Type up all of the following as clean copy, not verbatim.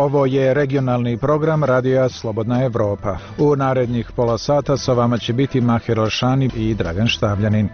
Ovo je regionalni program Radija Slobodna Evropa. U narednih pola sata sa vama će biti Maher Olšani i Dragan Štavljanin.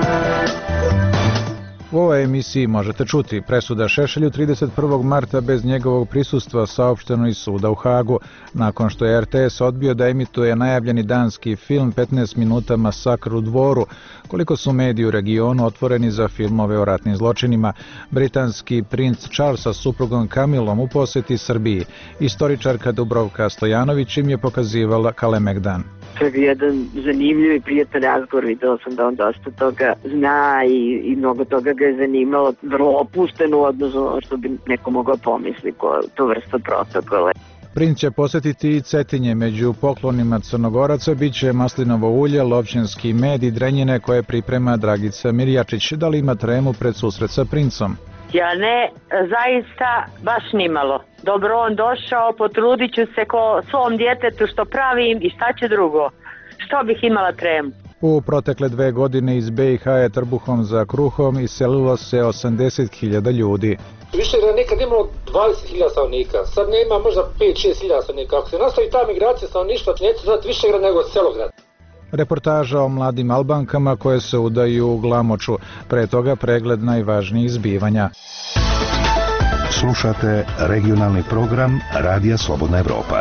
U ovoj emisiji možete čuti presuda Šešelju 31. marta bez njegovog prisustva saopšteno iz suda u Hagu, nakon što je RTS odbio da emituje najavljeni danski film 15 minuta Masakr u Dvoru, koliko su mediji u regionu otvoreni za filmove o ratnim zločinima. Britanski princ Charles sa suprugom Kamilom u poseti Srbiji. Istoričarka Dubrovka Stojanović im je pokazivala Kalemegdan. To je bio jedan zanimljiv i prijatan razgovor, videla sam da on dosta toga zna i mnogo toga ga je zanimalo, vrlo opušteno u odnosu što bi neko mogao pomisliti tu vrstu protokola. Princ će posjetiti i Cetinje, među poklonima Crnogoraca biće maslinovo ulje, lovćenski med i drenjine koje priprema Dragica Mirjačić. Da li ima tremu pred susret sa princom? Ja ne, zaista baš nimalo. Dobro on došao, potrudit ću se ko svom djetetu što pravim i šta će drugo. Što bih imala tremu? U protekle 2 godine iz BiH je trbuhom za kruhom iselilo se 80.000 ljudi. Višegrad nekad imalo 20.000 stanovnika, sad nema možda 5-6.000 stanovnika. Ako se nastavi ta migracija stanovništva, neće zvati Višegrad nego Selograd. Reportaža o mladim Albankama koje se udaju u Glamoču, pre toga pregled najvažnijih zbivanja. Slušate regionalni program Radija Slobodna Evropa.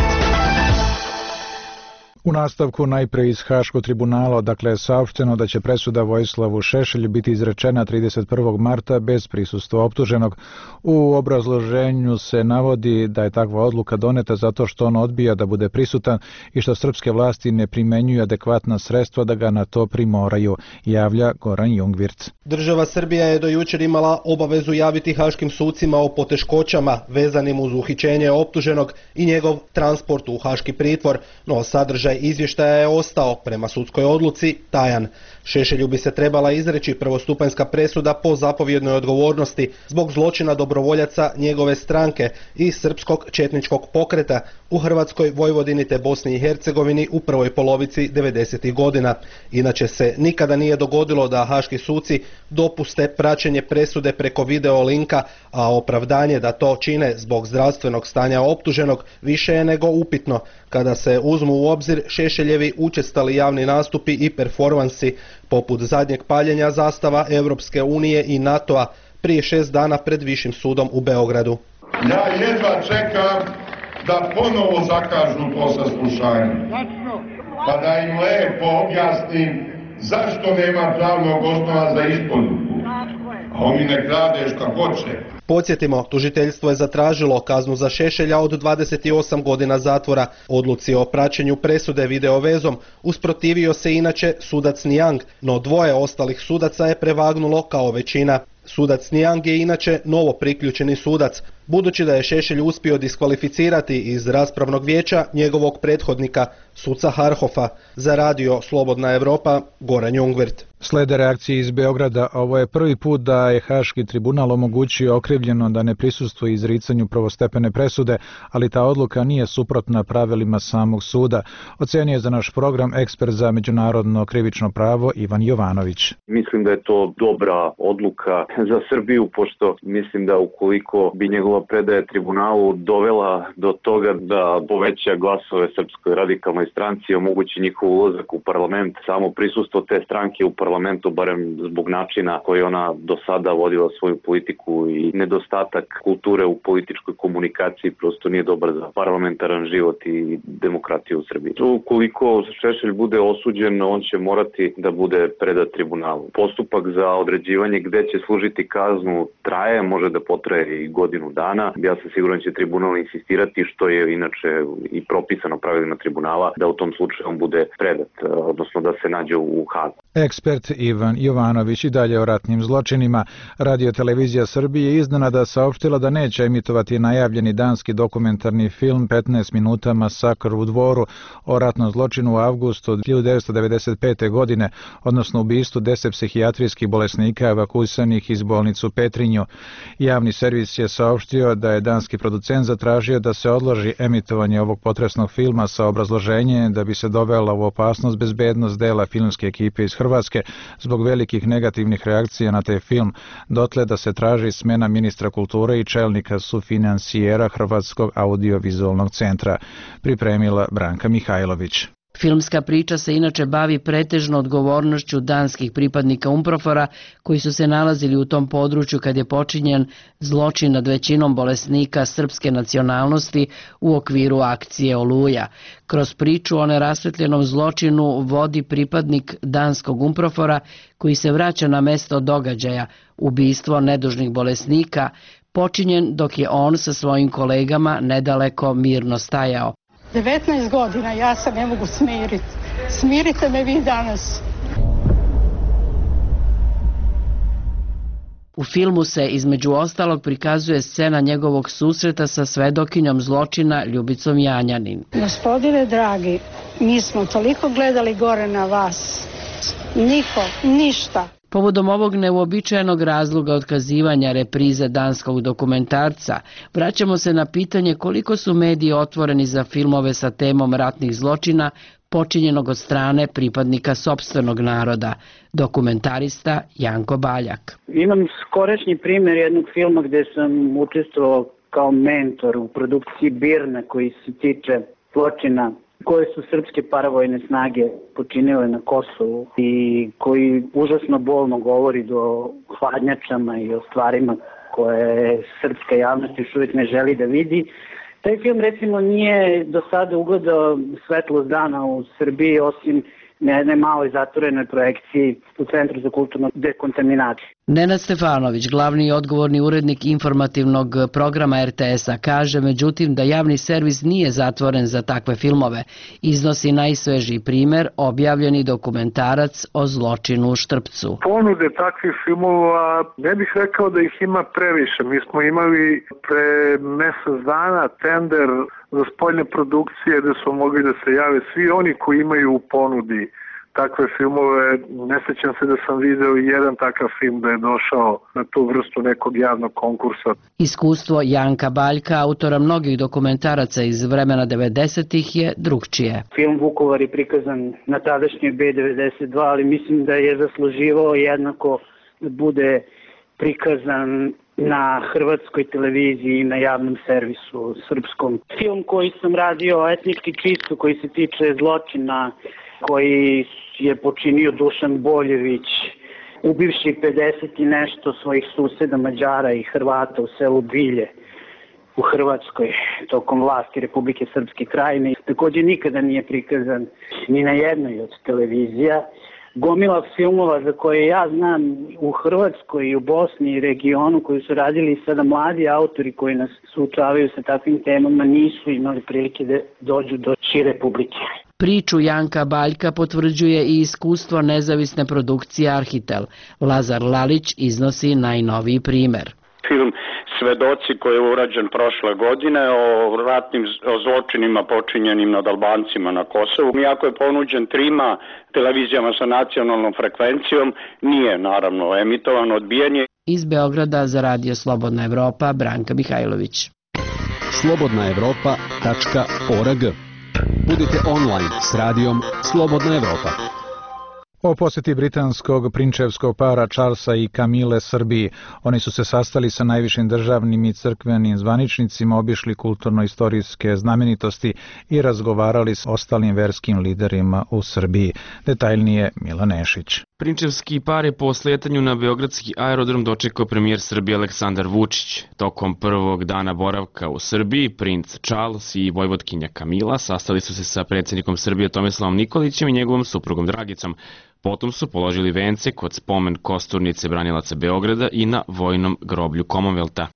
U nastavku najpre iz Haškog tribunala, dakle je saopšteno da će presuda Vojislavu Šešelju biti izrečena 31. marta bez prisustva optuženog. U obrazloženju se navodi da je takva odluka doneta zato što on odbija da bude prisutan i što srpske vlasti ne primenjuju adekvatna sredstva da ga na to primoraju, javlja Goran Jungwirth. Država Srbija je do jučer imala obavezu javiti haškim sucima o poteškoćama vezanim uz uhićenje optuženog i njegov transport u haški pritvor, no sadržaj izvještaja je ostao, prema sudskoj odluci, tajan. Šešelju bi se trebala izreći prvostupanjska presuda po zapovjednoj odgovornosti zbog zločina dobrovoljaca njegove stranke i srpskog četničkog pokreta u Hrvatskoj, Vojvodini te Bosni i Hercegovini u prvoj polovici 90. godina. Inače se nikada nije dogodilo da haški suci dopuste praćenje presude preko video linka, a opravdanje da to čine zbog zdravstvenog stanja optuženog više je nego upitno kada se uzmu u obzir Šešeljevi učestali javni nastupi i performansi, poput zadnjeg paljenja zastava Europske unije i NATO-a prije 6 dana pred Višim sudom u Beogradu. Ja jedva čekam da ponovo zakažu to saslušanje, pa da im lepo objasnim zašto nema pravnog osnova za isporuku, a oni nek rade šta hoće. Podsjetimo, tužiteljstvo je zatražilo kaznu za Šešelja od 28 godina zatvora. Odluci o praćenju presude videovezom usprotivio se inače sudac Nijang, no 2 ostalih sudaca je prevagnulo kao većina. Sudac Nijang je inače novo priključeni sudac, budući da je Šešelj uspio diskvalificirati iz raspravnog vijeća njegovog prethodnika, suca Harhofa. Za Radio Slobodna Evropa, Goran Jungwirth. Slede reakcije iz Beograda, ovo je prvi put da je Haški tribunal omogućio okrivljeno da ne prisustvuje izricanju prvostepene presude, ali ta odluka nije suprotna pravilima samog suda, ocenio je za naš program ekspert za međunarodno krivično pravo Ivan Jovanović. Mislim da je to dobra odluka za Srbiju, pošto mislim da ukoliko bi njegova predaja tribunalu dovela do toga da poveća glasove Srpskoj radikalnoj stranci i omogući njihov ulazak u parlament, samo prisustvo te stranke u parlamentu, barem zbog načina koji ona do sada vodila svoju politiku i nedostatak kulture u političkoj komunikaciji, prosto nije dobar za parlamentaran život i demokratiju u Srbiji. Ukoliko Šešelj bude osuđen, on će morati da bude predat tribunalu. Postupak za određivanje gde će služiti kaznu traje, može da potraje i godinu dana. Ja sam siguran da će tribunal insistirati, što je inače i propisano pravilima tribunala, da u tom slučaju on bude predat, odnosno da se nađe u Hagu. Ekspert Ivan Jovanović i dalje o ratnim zločinima. Radio-televizija Srbije iznenada saopštila da neće emitovati najavljeni danski dokumentarni film 15 minuta Masakr u Dvoru o ratnom zločinu u avgustu 1995. godine, odnosno ubistvu 10 psihijatrijskih bolesnika evakuisanih iz bolnicu Petrinju. Javni servis je saopštio da je danski producent zatražio da se odloži emitovanje ovog potresnog filma sa obrazloženjem da bi se dovela u opasnost bezbednost dela filmske ekipe iz Hrvatske zbog velikih negativnih reakcija na taj film, dotle da se traži smena ministra kulture i čelnika sufinancijera Hrvatskog audiovizualnog centra, pripremila Branka Mihajlović. Filmska priča se inače bavi pretežno odgovornošću danskih pripadnika UNPROFOR-a koji su se nalazili u tom području kad je počinjen zločin nad većinom bolesnika srpske nacionalnosti u okviru akcije Oluja. Kroz priču o nerasvetljenom zločinu vodi pripadnik danskog UNPROFOR-a koji se vraća na mesto događaja, ubistvo nedužnih bolesnika, počinjen dok je on sa svojim kolegama nedaleko mirno stajao. 19 godina, ja se ne mogu smiriti. Smirite me vi danas. U filmu se između ostalog prikazuje scena njegovog susreta sa svedokinjom zločina Ljubicom Janjanin. Gospodine dragi, mi smo toliko gledali gore na vas. Niko, ništa. Povodom ovog neuobičajenog razloga otkazivanja reprize danskog dokumentarca, vraćamo se na pitanje koliko su mediji otvoreni za filmove sa temom ratnih zločina počinjenog od strane pripadnika sopstvenog naroda, dokumentarista Janko Baljak. Imam skorašnji primjer jednog filma gdje sam učestvovao kao mentor u produkciji Birna koji se tiče zločina koje su srpske paravojne snage počinile na Kosovu i koji užasno bolno govori do hladnjačama i o stvarima koje srpska javnost još uvijek ne želi da vidi. Taj film recimo nije do sada ugledao svetlost dana u Srbiji osim na jednoj maloj zatvorenoj projekciji u Centru za kulturnu dekontaminaciju. Nenad Stefanović, glavni i odgovorni urednik informativnog programa RTS-a, kaže međutim da javni servis nije zatvoren za takve filmove. Iznosi najsvežiji primjer, objavljeni dokumentarac o zločinu u Štrpcu. Ponude takvih filmova, ne bih rekao da ih ima previše. Mi smo imali pre mesec dana tender za spoljne produkcije gde su mogli da se jave svi oni koji imaju u ponudi takve filmove. Ne sećam se da sam video i jedan takav film da je došao na tu vrstu nekog javnog konkursa. Iskustvo Janka Baljka, autora mnogih dokumentaraca iz vremena 90-ih, je drugčije. Film Vukovar je prikazan na tadašnjoj B92, ali mislim da je zasluživao jednako da bude prikazan na hrvatskoj televiziji i na javnom servisu srpskom. Film koji sam radio, etnički čisto, koji se tiče zločina koji je počinio Dušan Boljević, ubivši 50 i nešto svojih suseda Mađara i Hrvata u selu Bilje u Hrvatskoj tokom vlasti Republike Srpske Krajine. Također nikada nije prikazan ni na jednoj od televizija. Gomila filmova za koje ja znam u Hrvatskoj i u Bosni i regionu koji su radili sada mladi autori koji nas suočavaju sa takvim temama nisu imali prilike da dođu do šire publike. Priču Janka Baljka potvrđuje i iskustvo nezavisne produkcije Arhitel. Lazar Lalić iznosi najnoviji primer. Film Svedoci koji je urađen prošle godine o zločinima počinjenim nad Albancima na Kosovu. Iako je ponuđen trima televizijama sa nacionalnom frekvencijom, nije naravno emitovan, odbijen je. Iz Beograda za Radio Slobodna Evropa, Branka Mihajlović. slobodnaevropa.org. Budite online s radijom Slobodna Evropa. O posjeti britanskog prinčevskog para Charlesa i Camille Srbiji. Oni su se sastali sa najvišim državnim i crkvenim zvaničnicima, obišli kulturno-istorijske znamenitosti i razgovarali s ostalim verskim liderima u Srbiji. Detaljnije Milan Nešić. Prinčevski par je po sletanju na beogradski aerodrom dočekao premijer Srbije Aleksandar Vučić. Tokom prvog dana boravka u Srbiji, princ Charles i vojvodkinja Camila sastali su se sa predsjednikom Srbije Tomislavom Nikolićem i njegovom suprugom Dragicom. Potom su položili vence kod spomen kosturnice branilaca Beograda i na vojnom groblju Commonwealtha.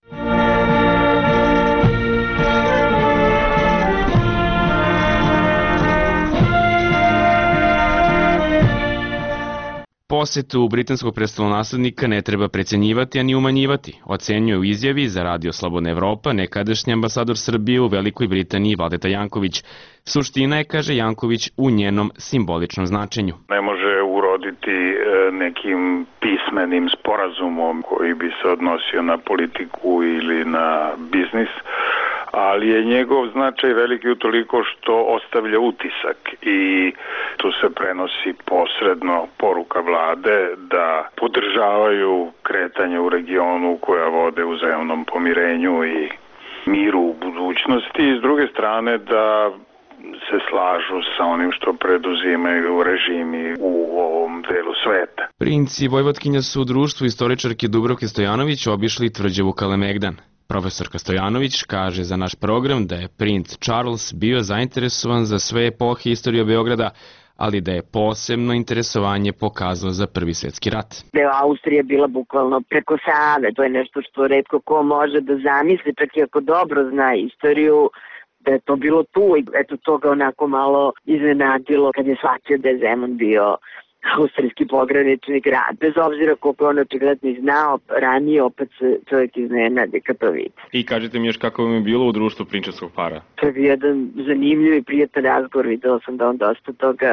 Posjetu britanskog prestolonaslednika ne treba precenjivati, a ni umanjivati, ocenjuje u izjavi za Radio Slobodna Evropa nekadašnji ambasador Srbije u Velikoj Britaniji Valdeta Janković. Suština je, kaže Janković, u njenom simboličnom značenju. Ne može uroditi nekim pismenim sporazumom koji bi se odnosio na politiku ili na biznis, ali je njegov značaj veliki utoliko što ostavlja utisak i tu se prenosi posredno poruka vlade da podržavaju kretanje u regionu koja vode uzajamnom pomirenju i miru u budućnosti i s druge strane da se slažu sa onim što preduzimaju režimi u ovom delu sveta. Princ i Vojvotkinja su u društvu istoričarke Dubravke Stojanović obišli tvrđavu Kalemegdan. Profesorka Stojanović kaže za naš program da je princ Charles bio zainteresovan za sve epohe istorije Beograda, ali da je posebno interesovanje pokazao za Prvi svjetski rat. Deo Austrije bila bukvalno preko Save, to je nešto što retko ko može da zamisli, čak i ako dobro zna istoriju, da je to bilo tu i eto to ga onako malo iznenadilo kad je shvatio da je Zemun bio austrijski pogranični grad. Bez obzira koliko on očigledno znao, ranije opet se čovjek iznenadi kad to vidi. I kažete mi još kako vam je bilo u društvu prinčevskog para? To je bio jedan zanimljiv i prijatan razgovor, videla sam da on dosta toga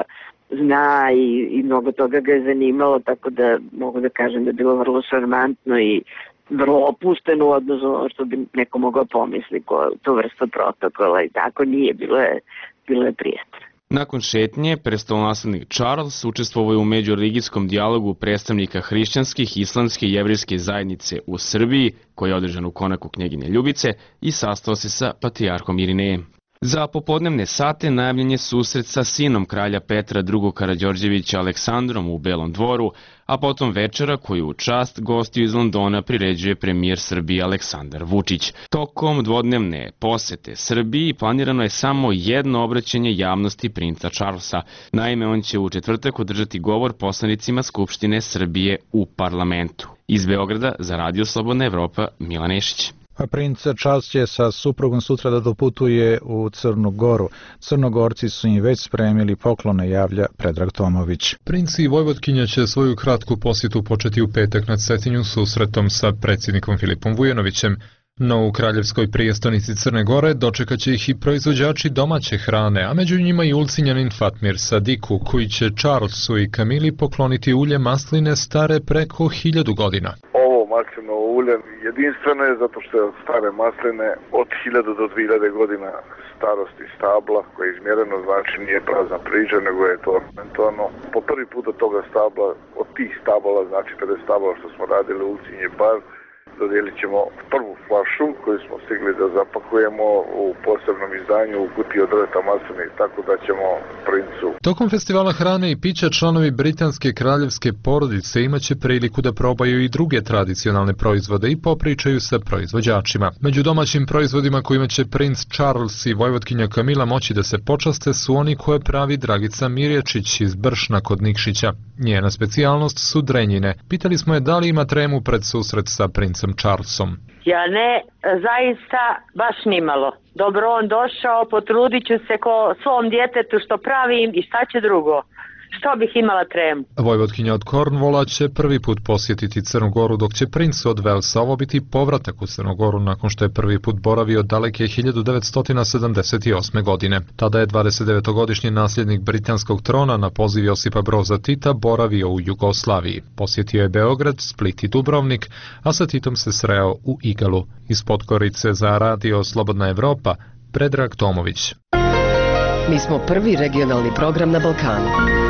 zna i mnogo toga ga je zanimalo, tako da mogu da kažem da je bilo vrlo šarmantno i vrlo opušteno u odnosu ono što bi neko mogao pomisli to vrsta protokola i tako nije, bilo je prijatno. Nakon šetnje, prestolonaslednik Charles učestvovao je u međureligijskom dijalogu predstavnika hrišćanskih, islamske i jevrejske zajednice u Srbiji, koji je održan u konaku Knjeginje Ljubice, i sastao se sa patrijarhom Irinejem. Za popodnevne sate najavljen je susret sa sinom kralja Petra II. Karađorđevića Aleksandrom u Belom dvoru, a potom večera koju u čast gostiju iz Londona priređuje premijer Srbije Aleksandar Vučić. Tokom dvodnevne posete Srbiji planirano je samo jedno obraćanje javnosti princa Charlesa. Naime, on će u četvrtak održati govor poslanicima Skupštine Srbije u parlamentu. Iz Beograda za Radio Slobodna Evropa, Milan Nešić. Princ Charles će sa suprugom sutra da doputuje u Crnu Goru. Crnogorci su im već spremili poklone, javlja Predrag Tomović. Princ i Vojvotkinja će svoju kratku posjetu početi u petak na Cetinju susretom sa predsjednikom Filipom Vujanovićem. No u kraljevskoj prijestolnici Crne Gore dočekat će ih i proizvođači domaće hrane, a među njima i Ulcinjanin Fatmir Sadiku, koji će Charlesu i Kamili pokloniti ulje masline stare preko 1000 godina. Ovo maslinovo ulje jedinstveno je zato što je od stare masline od 1000 do 2000 godina starosti stabla, koje je izmjereno, znači nije prazna priča, nego je to ornamentovano. Po prvi put od toga stabla, od tih stabala, znači 50 stabala što smo radili u Ulcinje bar, dodijelit ćemo prvu flašu koju smo stigli da zapakujemo u posebnom izdanju u kutiji od drveta masline, tako da ćemo princu. Tokom festivala hrane i pića članovi britanske kraljevske porodice imaće priliku da probaju i druge tradicionalne proizvode i popričaju sa proizvođačima. Među domaćim proizvodima kojima će princ Charles i Vojvotkinja Kamila moći da se počaste su oni koje pravi Dragica Mirječić iz Bršna kod Nikšića. Njena specijalnost su drenjine. Pitali smo je da li ima tremu pred susret sa princem Charlesom. Ja ne, zaista baš nimalo. Dobro on došao, potrudit ću se ko svom djetetu što pravim i šta će drugo. Što bih imala tremu? Vojvotkinja od Cornwalla će prvi put posjetiti Crnu Goru, dok će princ od Walesa ovo biti povratak u Crnu Goru nakon što je prvi put boravio daleke 1978. godine. Tada je 29-godišnji nasljednik britanskog trona na poziv Josipa Broza Tita boravio u Jugoslaviji. Posjetio je Beograd, Split i Dubrovnik, a sa Titom se sreo u Igalu. Iz Podgorice za Radio Slobodna Evropa, Predrag Tomović. Mi smo prvi regionalni program na Balkanu.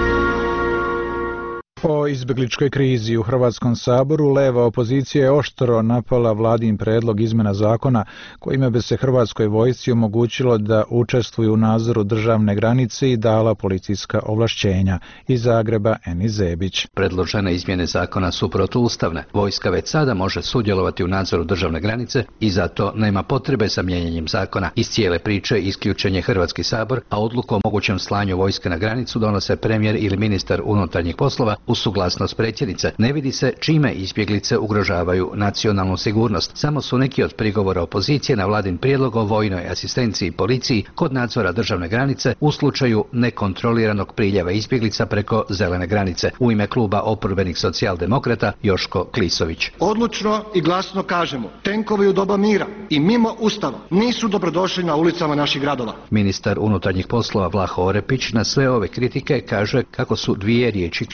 Po izbegličkoj krizi u Hrvatskom saboru, leva opozicija je oštro napala vladin predlog izmena zakona kojima bi se Hrvatskoj vojsci omogućilo da učestvuju u nadzoru državne granice i dala policijska ovlašćenja. Iz Zagreba, Eni Zebić. Predložene izmjene zakona su protuustavne. Vojska već sada može sudjelovati u nadzoru državne granice i zato nema potrebe za mijenjanjem zakona. Iz cijele priče isključen je Hrvatski sabor, a odluku o mogućem slanju vojske na granicu donose premijer ili ministar unutarnjih poslova u suglasnost predsjednice. Ne vidi se čime izbjeglice ugrožavaju nacionalnu sigurnost. Samo su neki od prigovora opozicije na vladin prijedlog o vojnoj asistenciji policiji kod nadzora državne granice u slučaju nekontroliranog priljeva izbjeglica preko zelene granice. U ime kluba oporbenih socijaldemokrata Joško Klisović. Odlučno i glasno kažemo, tenkovi u doba mira i mimo Ustava nisu dobrodošli na ulicama naših gradova. Ministar unutarnjih poslova Vlaho Orepić na sve ove kritike kaže kako su dvije riječi ključne: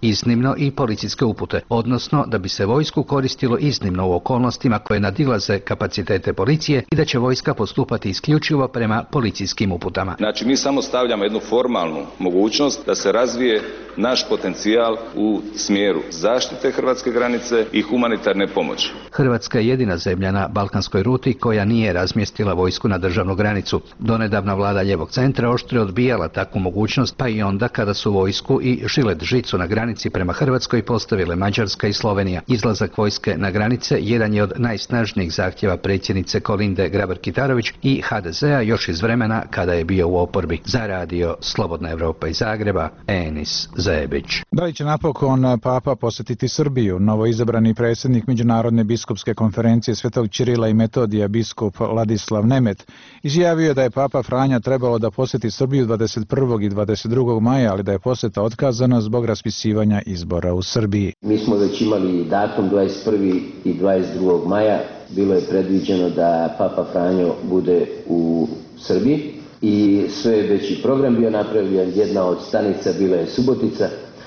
iznimno i policijske upute, odnosno da bi se vojsku koristilo iznimno u okolnostima koje nadilaze kapacitete policije i da će vojska postupati isključivo prema policijskim uputama. Znači, mi samo stavljamo jednu formalnu mogućnost da se razvije naš potencijal u smjeru zaštite hrvatske granice i humanitarne pomoći. Hrvatska je jedina zemlja na balkanskoj ruti koja nije razmjestila vojsku na državnu granicu. Donedavna vlada lijevog centra oštro je odbijala takvu mogućnost, pa i onda kada su vojsku i žilet žicu na granici prema Hrvatskoj postavile Mađarska i Slovenija. Izlazak vojske na granice jedan je od najsnažnijih zahtjeva predsjednice Kolinde Grabar-Kitarović i HDZ-a još iz vremena kada je bio u oporbi. Za radio Slobodna Evropa iz Zagreba, Enis Zebić. Da li će napokon Papa posjetiti Srbiju? Novoizabrani predsjednik Međunarodne biskupske konferencije Svetog Ćirila i Metodija, biskup Ladislav Nemet, izjavio je da je Papa Franja trebalo da posjeti Srbiju 21. i 22. maja, ali da je posjeta otkazana zbog raspisivanja izbora u Srbiji. Mi smo već imali datum 21. i 22. maja. Bilo je predviđeno da Papa Franjo bude u Srbiji i sve je već i program bio napravljen. Jedna od stanica bila je Subotica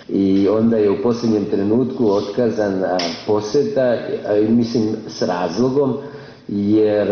i onda je u posljednjem trenutku otkazan posjeta, mislim s razlogom, jer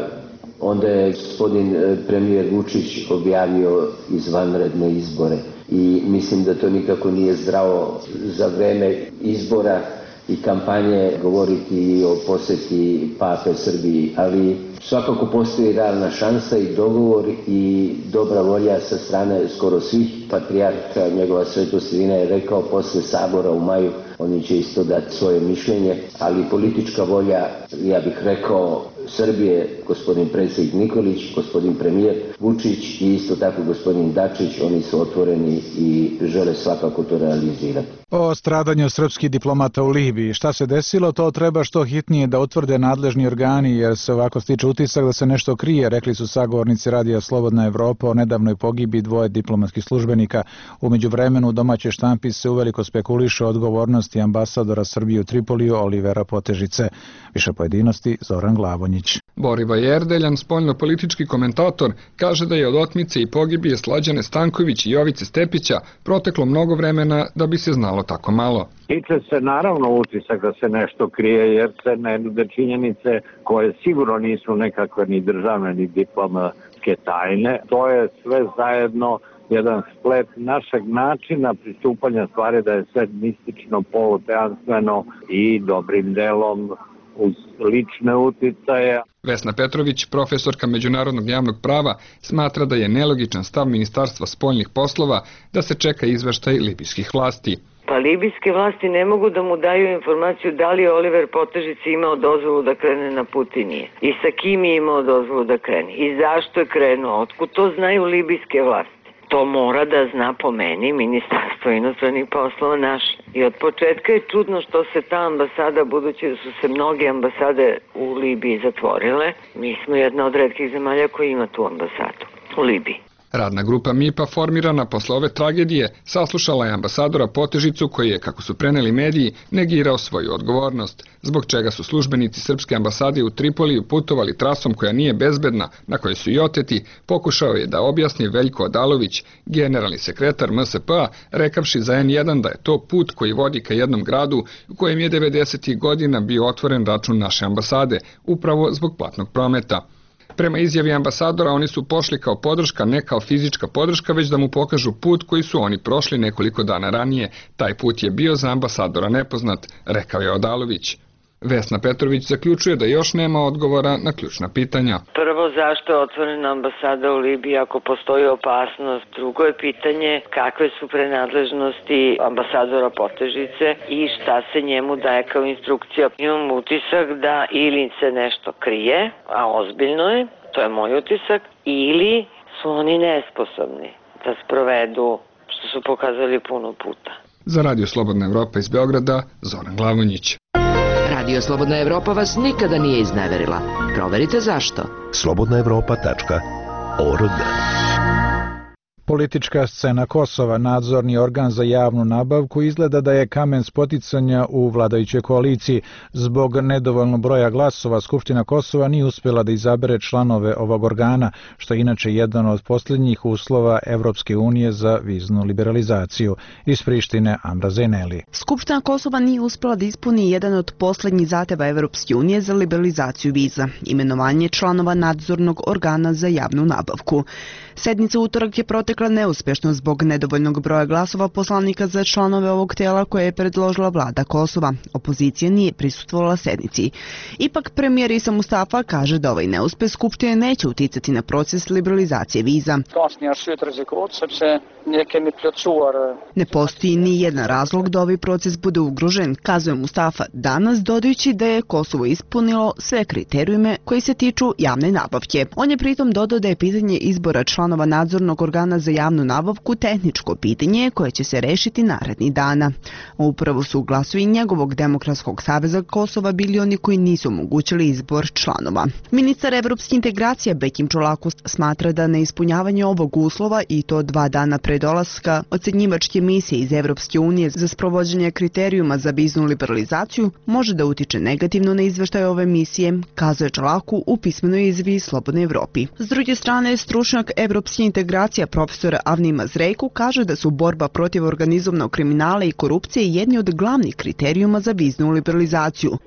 onda je gospodin premijer Vučić objavio izvanredne izbore i mislim da to nikako nije zdravo za vreme izbora i kampanje govoriti o posjeti Pape Srbiji, ali svakako postoji realna šansa i dogovor i dobra volja sa strane skoro svih. Patrijarha njegova svetost Irina je rekao posle sabora u maju oni će isto dati svoje mišljenje, ali politička volja, ja bih rekao, Srbije, gospodin predsjednik Nikolić, gospodin premijer Vučić i isto tako gospodin Dačić, oni su otvoreni i žele svakako to realizirati. O stradanju srpskih diplomata u Libiji. Šta se desilo, to treba što hitnije da utvrde nadležni organi, jer se ovako stiče utisak da se nešto krije, rekli su sagovornici radija Slobodna Evropa o nedavnoj pogibi dvoje diplomatskih službenika. U međuvremenu domaće štampi se uveliko spekuliše o odgovornosti ambasadora Srbije u Tripoliju Olivera Potežice. Više pojedinosti Zoran Glavonjić. Boriva Jerdeljan, spoljno-politički komentator, kaže da je od otmice i pogibije Slađane Stanković i Jovice Stepića proteklo mnogo vremena da bi se znalo tako malo. Tiče se naravno utisak da se nešto krije, jer se ne nude činjenice koje sigurno nisu nekakve ni državne ni diplomatske tajne. To je sve zajedno jedan splet našeg načina pristupanja stvari, da je sve mistično, poluteanstveno i dobrim delom uz lične uticaje. Vesna Petrović, profesorka međunarodnog javnog prava, smatra da je nelogičan stav Ministarstva spoljnih poslova da se čeka izveštaj libijskih vlasti. Pa libijske vlasti ne mogu da mu daju informaciju da li je Oliver Potežica imao dozvolu da krene na put i nije. I sa kim je imao dozvolu da krene. I zašto je krenuo. Otkud to znaju libijske vlasti. To mora da zna po meni Ministarstvo inostranih poslova naše. I od početka je čudno što se ta ambasada, budući da su se mnoge ambasade u Libiji zatvorile, mi smo jedna od retkih zemalja koja ima tu ambasadu u Libiji. Radna grupa MIPA formirana posle ove tragedije saslušala je ambasadora Potežicu koji je, kako su preneli mediji, negirao svoju odgovornost, zbog čega su službenici Srpske ambasade u Tripoliju putovali trasom koja nije bezbedna, na kojoj su i oteti, pokušao je da objasni Veljko Odalović, generalni sekretar MSP-a, rekavši za N1 da je to put koji vodi ka jednom gradu u kojem je 90. godina bio otvoren račun naše ambasade, upravo zbog platnog prometa. Prema izjavi ambasadora, oni su pošli kao podrška, ne kao fizička podrška, već da mu pokažu put koji su oni prošli nekoliko dana ranije. Taj put je bio za ambasadora nepoznat, rekao je Odalović. Vesna Petrović zaključuje da još nema odgovora na ključna pitanja. Prvo, zašto je otvorena ambasada u Libiji ako postoji opasnost? Drugo je pitanje kakve su prenadležnosti ambasadora Potežice i šta se njemu daje kao instrukcija. Imam utisak da ili se nešto krije, a ozbiljno je, to je moj utisak, ili su oni nesposobni da sprovedu što su pokazali puno puta. Za Radio Slobodna Evropa iz Beograda, Zoran Glavonjić. Radio Slobodna Evropa vas nikada nije izneverila. Proverite zašto. slobodnaevropa.org. Politička scena Kosova, nadzorni organ za javnu nabavku, izgleda da je kamen spoticanja u vladajućoj koaliciji. Zbog nedovoljnog broja glasova, Skupština Kosova nije uspjela da izabere članove ovog organa, što je inače jedan od posljednjih uslova Evropske unije za viznu liberalizaciju. Iz Prištine, Amra Zeneli. Skupština Kosova nije uspjela da ispuni jedan od posljednjih zahtjeva Evropske unije za liberalizaciju viza, imenovanje članova nadzornog organa za javnu nabavku. Sednica utorak je protekla neuspješno zbog nedovoljnog broja glasova poslanika za članove ovog tijela koje je predložila vlada Kosova. Opozicija nije prisustvovala sednici. Ipak premijer Isa Mustafa kaže da ovaj neuspjeh Skupštine neće uticati na proces liberalizacije viza. Ne postoji ni jedan razlog da ovaj proces bude ugrožen, kazuje Mustafa danas, dodajući da je Kosovo ispunilo sve kriterijume koji se tiču javne nabavke. On je pritom dodao da je pitanje izbora članova nadzornog organa za javnu nabavku tehničko pitanje koje će se rešiti narednih dana. Upravo su glasovi njegovog Demokratskog saveza Kosova bili oni koji nisu omogućili izbor članova. Ministar evropskih integracija Bekim Čolaku smatra da neispunjavanje ovog uslova i to 2 dana pre dolaska ocenjivačke misije iz Evropske unije za sprovođenje kriterijuma za viznu liberalizaciju može da utiče negativno na izveštaj ove misije, kazuje Čolaku u pismenoj izjavi Slobodnoj Evropi. S druge strane, stručnjak evropske integracija profesor Avni Mazrejku kaže da su borba protiv organizovanog kriminala i korupcije jedni od glavnih kriterijuma za viznu liberalizaciju.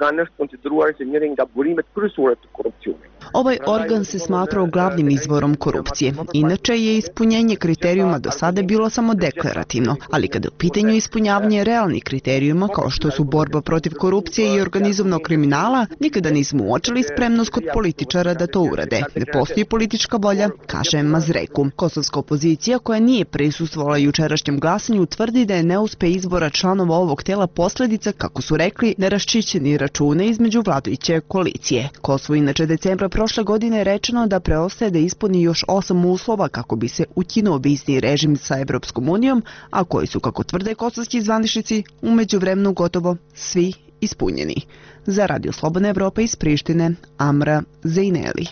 Ovaj organ se smatrao glavnim izvorom korupcije. Inače je ispunjenje kriterijuma do sada bilo samo deklarativno, ali kada je u pitanju ispunjavanje realnih kriterijuma kao što su borba protiv korupcije i organizovanog kriminala, nikada nismo uočili spremnost kod političara da to urade. Ne postoji politička volja, kaže Mazreku. Kosovska opozicija, koja nije prisustvovala jučerašnjem glasanju, tvrdi da je neuspeh izbora članova ovog tela posljedica, kako su rekli, neraščišćeni računa između vladajuće koalicije. Kosovo inače decembra prošle godine je rečeno da preostaje da ispuni još 8 uslova kako bi se ukinuo vizni režim sa Evropskom unijom, a koji su, kako tvrde kosovski zvaničnici, u međuvremenu gotovo svi ispunjeni. Za Radio Slobodna Evropa iz Prištine, Amra Zejneli.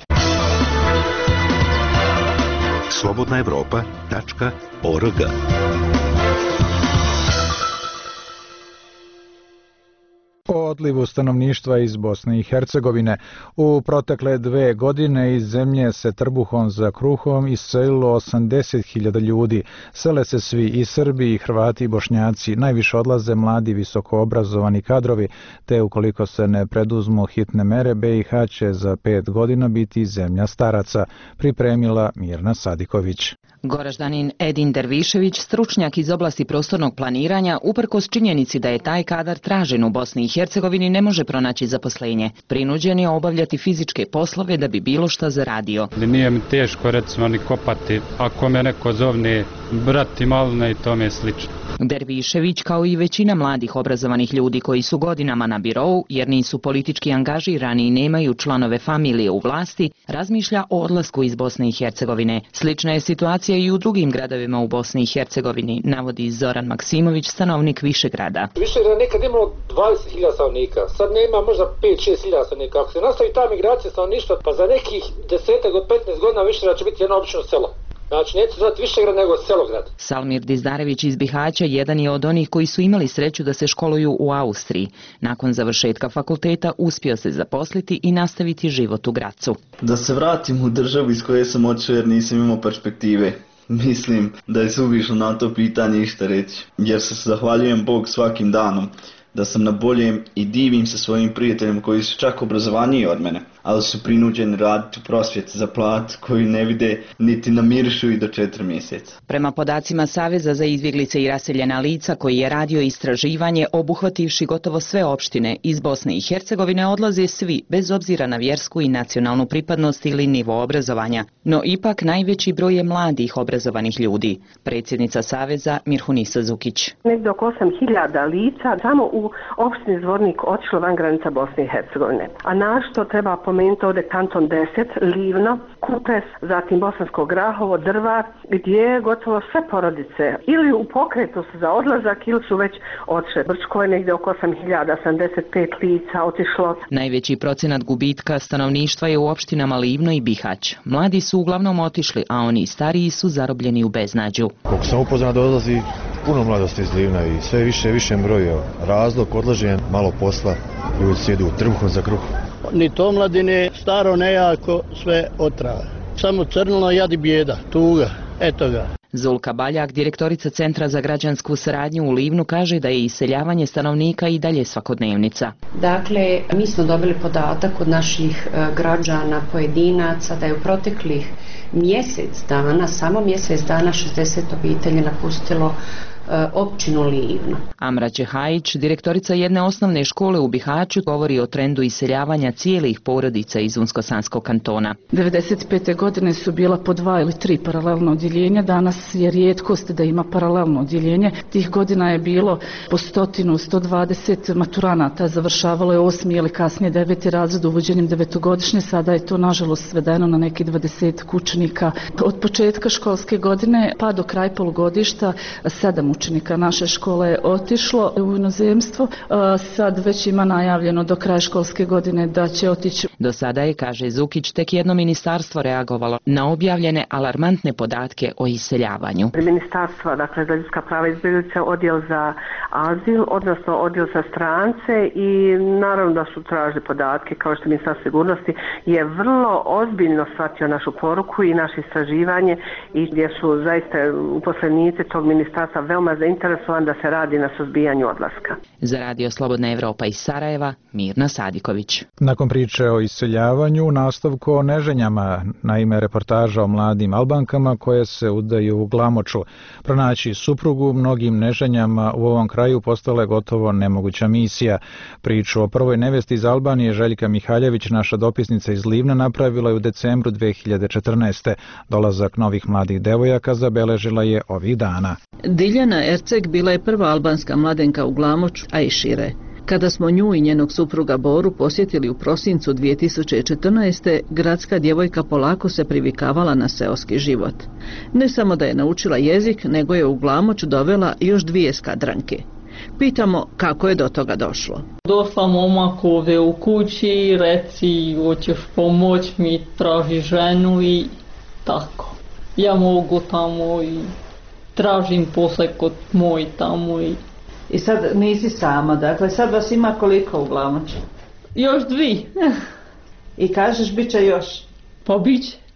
slobodnaevropa.org. O odlivu stanovništva iz Bosne i Hercegovine. U protekle 2 godine iz zemlje se trbuhom za kruhom iselilo 80.000 ljudi. Sele se svi, i Srbi, i Hrvati, i Bošnjaci. Najviše odlaze mladi visokoobrazovani kadrovi, te ukoliko se ne preduzmu hitne mere, BiH će za 5 godina biti zemlja staraca, pripremila Mirna Sadiković. Goraždanin Edin Dervišević, stručnjak iz oblasti prostornog planiranja, uprkos činjenici da je taj kadar tražen u Bosni i Hercegovini, ne može pronaći zaposlenje. Prinuđen je obavljati fizičke poslove da bi bilo šta zaradio. Nije mi teško, recimo, ni kopati, ako me neko zovne brati malne i tome slično. Dervišević, kao i većina mladih obrazovanih ljudi koji su godinama na birou, jer nisu politički angažirani i nemaju članove familije u vlasti, razmišlja o odlasku iz Bosne i Hercegovine. Slična je situacija i u drugim gradovima u Bosni i Hercegovini, navodi Zoran Maksimović, stanovnik Višegrada. Višegrad nekad imalo 20.000 stanovnika, sad nema možda 5-6.000 stanovnika. Ako se nastavi ta migracija stanovništva, pa za nekih 10 od 15 godina Višegrad će biti jedno obično selo. Znači, neće zvati Višegrad nego Selograd. Salmir Dizdarević iz Bihaća jedan je od onih koji su imali sreću da se školuju u Austriji. Nakon završetka fakulteta uspio se zaposliti i nastaviti život u Gracu. Da se vratim u državu iz koje sam odšao jer nisam imao perspektive. Mislim da je suvišno na to pitanje išta reći, jer se zahvaljujem Bog svakim danom da sam na boljem i divim se svojim prijateljima koji su čak obrazovaniji od mene, ali su prinuđeni raditi u prosvjeti za plat koju ne vide niti namirišu i do 4 mjeseca. Prema podacima Saveza za izbjeglice i raseljena lica, koji je radio istraživanje obuhvativši gotovo sve opštine iz Bosne i Hercegovine, odlaze svi, bez obzira na vjersku i nacionalnu pripadnost ili nivo obrazovanja. No ipak najveći broj je mladih obrazovanih ljudi. Predsjednica Saveza Mirhunisa Zukić. Negdje oko 8.000 lica samo u opštini Zvornik otišlo van granica Bosne i Hercegovine. A na što treba pomenuti spomenuti ovdje kanton 10, Livno, Kupes, zatim Bosansko Grahovo, Drvar, gdje gotovo sve porodice ili u pokretu su za odlazak ili su već otišle. Brčko je negdje oko 8085 lica otišlo. Najveći procenat gubitka stanovništva je u opštinama Livno i Bihać. Mladi su uglavnom otišli, a oni stariji su zarobljeni u beznađu. Koliko sam upoznao da odlazi puno mladosti iz Livna i sve više broja. Razlog odlaženja, malo posla, ljudi sjedu trbuhom za kruhom. Ni to mladine, staro nejako, sve otrava. Samo crnilo, jad i bijeda, tuga, eto ga. Zulka Baljak, direktorica Centra za građansku saradnju u Livnu, kaže da je iseljavanje stanovnika i dalje svakodnevnica. Dakle, mi smo dobili podatak od naših građana, pojedinaca, da je u proteklih mjesec dana, samo mjesec dana 60 obitelji napustilo općinu Livno. Amra Čehajić, direktorica jedne osnovne škole u Bihaću, govori o trendu iseljavanja cijelih porodica iz Unsko-Sanskog kantona. 95. godine su bila po 2 ili 3 paralelno odjeljenja, danas je rijetkost da ima paralelno odjeljenje. Tih godina je bilo po 100-120 maturanata, završavalo je 8. ili kasnije 9. razred uvođenjem 9-godišnje, sada je to nažalost svedeno na neki 20 učenika. Od početka školske godine pa do kraja polugodišta 7 učenika naše škole je otišlo u inozemstvo. Sad već ima najavljeno do kraja školske godine da će otići. Do sada je, kaže Zukić, tek jedno ministarstvo reagovalo na objavljene alarmantne podatke o iseljavanju. Ministarstva, dakle za ljudska prava i izbjeglice, odjel za azil, odnosno odjel za strance i naravno da su tražili podatke, kao što Ministarstvo sigurnosti je vrlo ozbiljno shvatio našu poruku i naše istraživanje i gdje su zaista uposlenici tog ministarstva veoma zainteresovan da se radi na suzbijanju odlaska. Za Radio Slobodna Evropa iz Sarajeva, Mirna Sadiković. Nakon priče o iseljavanju, nastavku o neženjama, naime reportaža o mladim Albankama koje se udaju u Glamoču. Pronaći suprugu mnogim neženjama u ovom kraju postala je gotovo nemoguća misija. Priču o prvoj nevesti iz Albanije Željka Mihaljević, naša dopisnica iz Livna, napravila je u decembru 2014. Dolazak novih mladih devojaka zabeležila je ovih dana. Diljana Erceg bila je prva albanska mladenka u Glamoču, a i šire. Kada smo nju i njenog supruga Boru posjetili u prosincu 2014. gradska djevojka polako se privikavala na seoski život. Ne samo da je naučila jezik, nego je u Glamoč dovela još 2 skadranke. Pitamo kako je do toga došlo. Došla momak ovdje u kući, reci hoćeš pomoć mi, traži ženu i tako. Ja mogu tamo i tražim posle kod moj tamo I sad nisi sama, dakle sad vas ima koliko u Glamoču? Još 2. I kažeš bit će još? Pa bit će.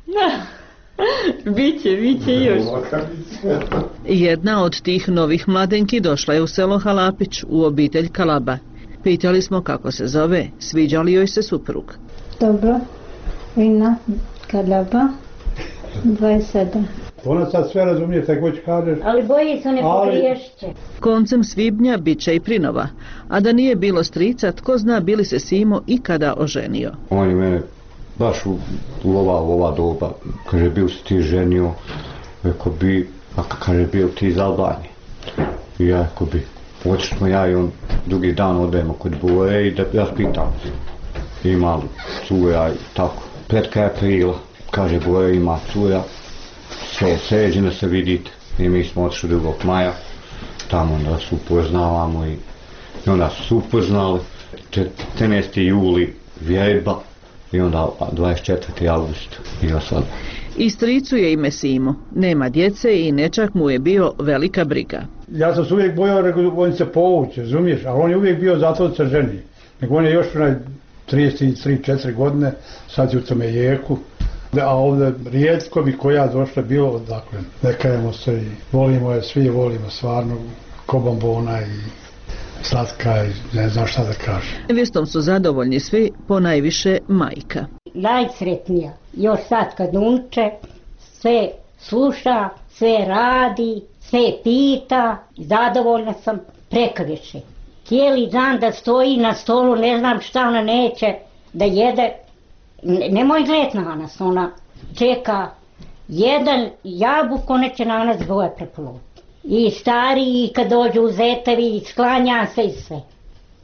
Biće još. Jedna od tih novih mladenki došla je u selo Halapić u obitelj Kalaba. Pitali smo kako se zove, sviđa li joj se suprug. Dobro, Vina Kalaba, 27. Ona sad sve razumije, tako će kažeš. Ali boji se ne pogriješće. Koncem svibnja bit će i prinova, a da nije bilo strica, tko zna bili se Simo ikada oženio. On je mene baš u ova doba, kaže, bil si ti ženio, rekao bi, a kaže, bil ti iz Albanije. I ja rekao bi, početno ja i on drugi dan odemo kod Boje i da ja pitam, ima li cuja i tako. Pred kraj aprila, kaže Boje, ima cuja, sve sređeno se vidite. I mi smo otišli 2. maja, tamo onda se upoznavamo i onda su upoznali. 14. juli vjerba i onda 24. august bila svadba. I stricu je ime Simo, nema djece i nečak mu je bio velika briga. Ja sam se uvijek bojao, rekao, on se povuče, razumiješ, ali on je uvijek bio zato da se ženi. Nego on je još 33-4 godine, sad je u tome jeku. A ovdje rijetko bi koja došla bilo, dakle, ne kajemo se i volimo je, svi je volimo stvarno, ko bombona i slatka i ne znam šta da kažem. Nevjestom su zadovoljni svi, po najviše majka. Najsretnija, još sad kad uče, sve sluša, sve radi, sve pita, zadovoljna sam prekrviše. Cijeli dan da stoji na stolu, ne znam šta ona neće da jede. Nemoj gledat na nas, ona čeka jedan jabuk, ona će na nas 2 prepoluti. I stari, i kad dođu u zetevi, sklanja se i sve.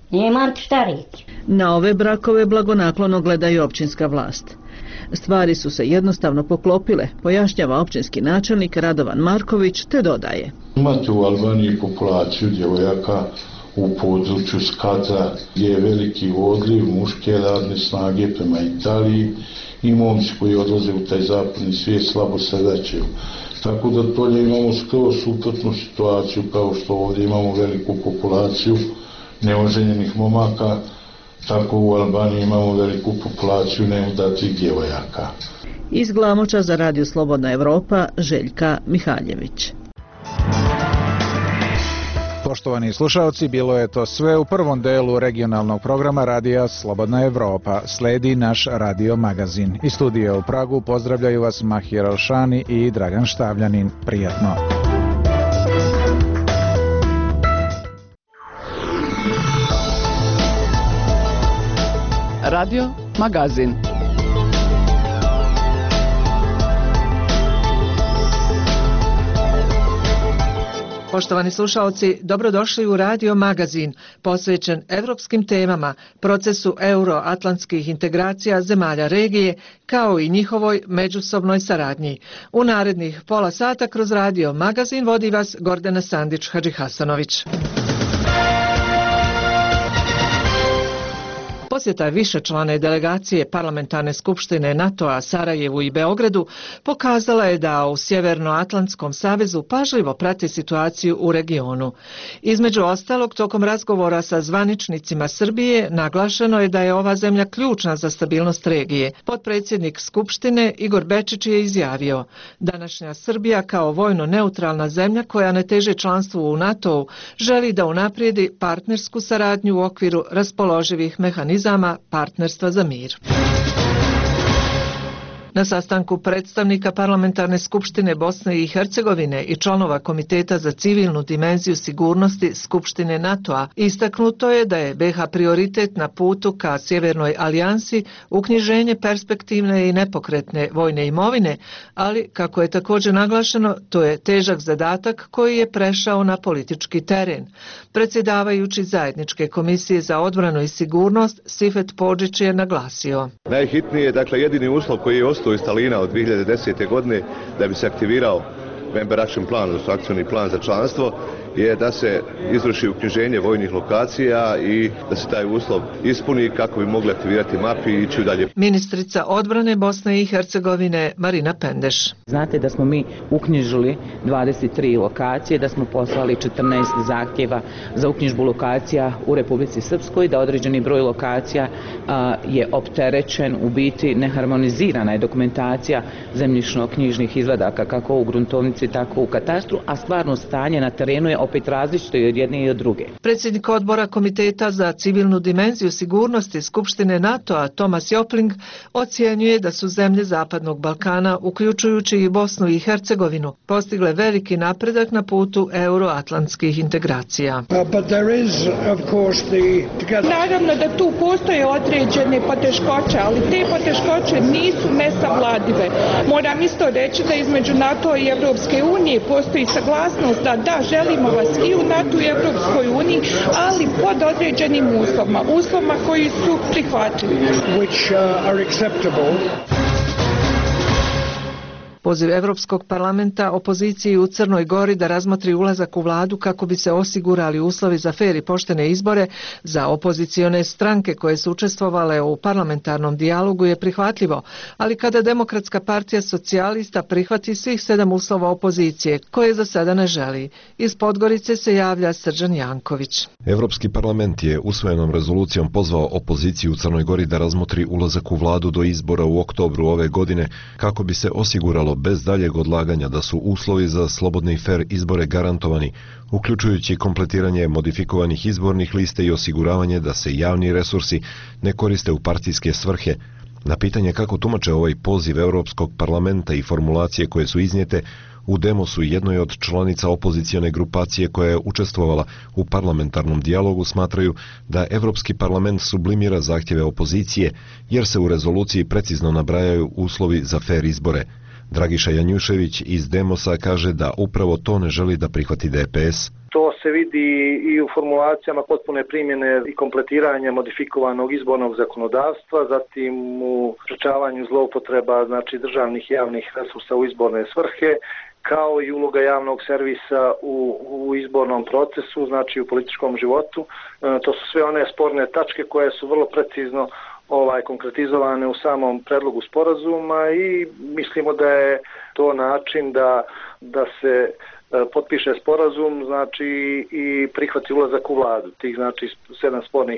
Nemam ti šta reći. Na ove brakove blagonaklono gleda i općinska vlast. Stvari su se jednostavno poklopile, pojašnjava općinski načelnik Radovan Marković, te dodaje. Imate u Albaniji populaciju djevojaka u području Skadza, gdje je veliki odliv muške radne snage prema Italiji i momci koji odlaze u taj zapadni svijet slabo se vraćaju. Tako da dolje imamo skroz suprotnu situaciju, kao što ovdje imamo veliku populaciju neoženjenih momaka, tako u Albaniji imamo veliku populaciju neudatih djevojaka. Iz Glamoča za Radio Slobodna Evropa, Željka Mihaljević. Poštovani slušalci, bilo je to sve u prvom delu regionalnog programa Radija Slobodna Evropa. Sledi naš radio magazin. Iz studija u Pragu pozdravljaju vas Mahir Alšani i Dragan Štavljanin. Prijatno. Radio magazin. Poštovani slušalci, dobrodošli u Radio magazin, posvećen evropskim temama, procesu euroatlantskih integracija zemalja regije, kao i njihovoj međusobnoj saradnji. U narednih pola sata kroz Radio magazin vodi vas Gordana Sandić-Hadžihasanović. Posjeta višečlane delegacije Parlamentarne skupštine NATO-a Sarajevu i Beogradu pokazala je da u Sjevernoatlantskom savezu pažljivo prati situaciju u regionu. Između ostalog, tokom razgovora sa zvaničnicima Srbije naglašeno je da je ova zemlja ključna za stabilnost regije. Potpredsjednik Skupštine Igor Bečić je izjavio: današnja Srbija kao vojno neutralna zemlja koja ne teži članstvu u NATO-u želi da unaprijedi partnersku saradnju u okviru raspoloživih mehanizama partnerstva za mir. Na sastanku predstavnika Parlamentarne skupštine Bosne i Hercegovine i članova Komiteta za civilnu dimenziju sigurnosti Skupštine NATO-a istaknuto je da je BiH prioritet na putu ka Sjevernoj alijansi uknjiženje perspektivne i nepokretne vojne imovine, ali, kako je također naglašeno, to je težak zadatak koji je prešao na politički teren. Predsjedavajući Zajedničke komisije za odbranu i sigurnost Sifet Podžić je naglasio: najhitnije, dakle jedini uslov koji je ostao iz Talina od 2010. godine da bi se aktivirao Member Action Plan, odnosno akcioni plan za članstvo, je da se izvrši uknjiženje vojnih lokacija i da se taj uslov ispuni kako bi mogli aktivirati mapi i ići dalje. Ministrica odbrane Bosne i Hercegovine Marina Pendeš: znate da smo mi uknjižili 23 lokacije, da smo poslali 14 zahtjeva za uknjižbu lokacija u Republici Srpskoj, da određeni broj lokacija je opterećen, u biti neharmonizirana je dokumentacija zemljišno-knjižnih izvadaka kako u gruntovnici tako u katastru, a stvarno stanje na terenu je opet različito i od jedne i od druge. Predsjednik odbora Komiteta za civilnu dimenziju sigurnosti Skupštine NATO-a Tomas Jopling ocjenjuje da su zemlje Zapadnog Balkana, uključujući i Bosnu i Hercegovinu, postigle veliki napredak na putu euroatlantskih integracija. Naravno da tu postoje određene poteškoće, ali te poteškoće nisu nesavladive. Moram isto reći da između NATO i Evropske unije postoji saglasnost da želimo vas i u NATO i Evropskoj uniji, ali pod određenim uslovima koji su prihvatljivi. Poziv Evropskog parlamenta opoziciji u Crnoj Gori da razmotri ulazak u vladu kako bi se osigurali uslovi za fer i poštene izbore za opozicione stranke koje su učestvovale u parlamentarnom dijalogu je prihvatljivo, ali kada Demokratska partija socijalista prihvati svih 7 uslova opozicije, koje za sada ne želi. Iz Podgorice se javlja Srđan Janković. Evropski parlament je usvojenom rezolucijom pozvao opoziciju u Crnoj Gori da razmotri ulazak u vladu do izbora u oktobru ove godine kako bi se osiguralo bez daljeg odlaganja da su uslovi za slobodne i fer izbore garantovani, uključujući kompletiranje modifikovanih izbornih liste i osiguravanje da se javni resursi ne koriste u partijske svrhe. Na pitanje kako tumače ovaj poziv Europskog parlamenta i formulacije koje su iznijete, u Demosu, jednoj od članica opozicione grupacije koja je učestvovala u parlamentarnom dijalogu, smatraju da Evropski parlament sublimira zahtjeve opozicije jer se u rezoluciji precizno nabrajaju uslovi za fer izbore. Dragiša Janjušević iz Demosa kaže da upravo to ne želi da prihvati DPS. To se vidi i u formulacijama potpune primjene i kompletiranja modifikovanog izbornog zakonodavstva, zatim u sprečavanju zloupotreba znači državnih javnih resursa u izborne svrhe, kao i uloga javnog servisa u izbornom procesu, znači u političkom životu. To su sve one sporne tačke koje su vrlo precizno konkretizovane u samom predlogu sporazuma i mislimo da je to način da se potpiše sporazum, znači i prihvati ulazak u vladu. Tih znači 7 spornih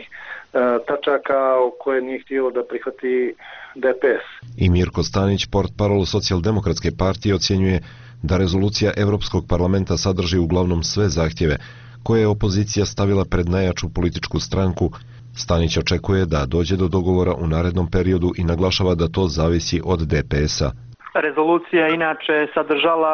tačaka koje nije htio da prihvati DPS. I Mirko Stanić, portparol Socijaldemokratske partije, ocjenjuje da rezolucija Europskog parlamenta sadrži uglavnom sve zahtjeve koje je opozicija stavila pred najjaču političku stranku. Stanić očekuje da dođe do dogovora u narednom periodu i naglašava da to zavisi od DPS-a. Rezolucija inače sadržala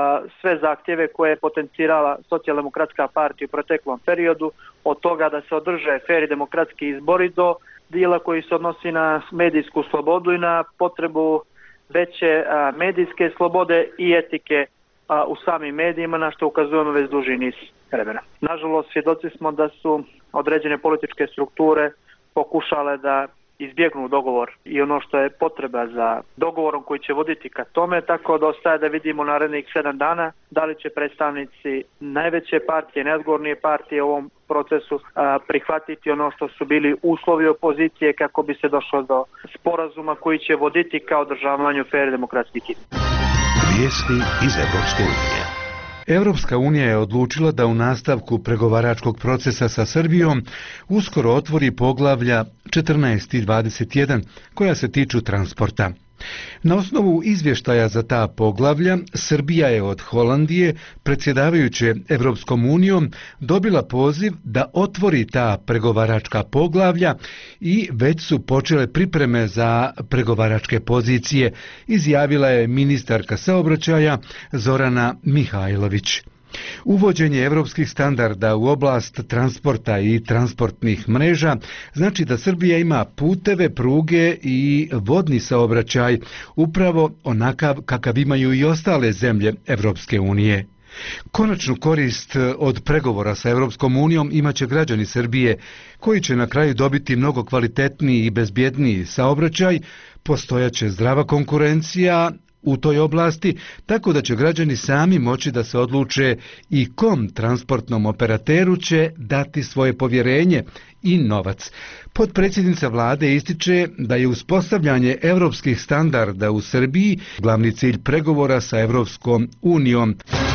sve zahtjeve koje je potencirala Socijaldemokratska partija u proteklom periodu, od toga da se održe fer i demokratski izbori do dijela koji se odnosi na medijsku slobodu i na potrebu veće medijske slobode i etike u samim medijima, na što ukazujemo već duži niz vremena. Nažalost, svjedoci smo da su određene političke strukture pokušale da izbjegnu dogovor i ono što je potreba za dogovorom koji će voditi ka tome, tako da ostaje da vidimo narednih 7 dana da li će predstavnici najveće partije, najodgovornije partije u ovom procesu prihvatiti ono što su bili uslovi opozicije kako bi se došlo do sporazuma koji će voditi ka održavanju fer demokratskih izbora. Vijesti iz Evropske unije. Evropska unija je odlučila da u nastavku pregovaračkog procesa sa Srbijom uskoro otvori poglavlja 14 i 21 koja se tiču transporta. Na osnovu izvještaja za ta poglavlja, Srbija je od Holandije, predsjedavajuće Evropskom unijom, dobila poziv da otvori ta pregovaračka poglavlja i već su počele pripreme za pregovaračke pozicije, izjavila je ministarka saobraćaja Zorana Mihajlović. Uvođenje evropskih standarda u oblast transporta i transportnih mreža znači da Srbija ima puteve, pruge i vodni saobraćaj upravo onakav kakav imaju i ostale zemlje Evropske unije. Konačnu korist od pregovora sa Evropskom unijom imaće građani Srbije, koji će na kraju dobiti mnogo kvalitetniji i bezbjedniji saobraćaj, postojaće zdrava konkurencija u toj oblasti, tako da će građani sami moći da se odluče i kom transportnom operateru će dati svoje povjerenje i novac. Potpredsjednica vlade ističe da je uspostavljanje evropskih standarda u Srbiji glavni cilj pregovora sa Evropskom unijom.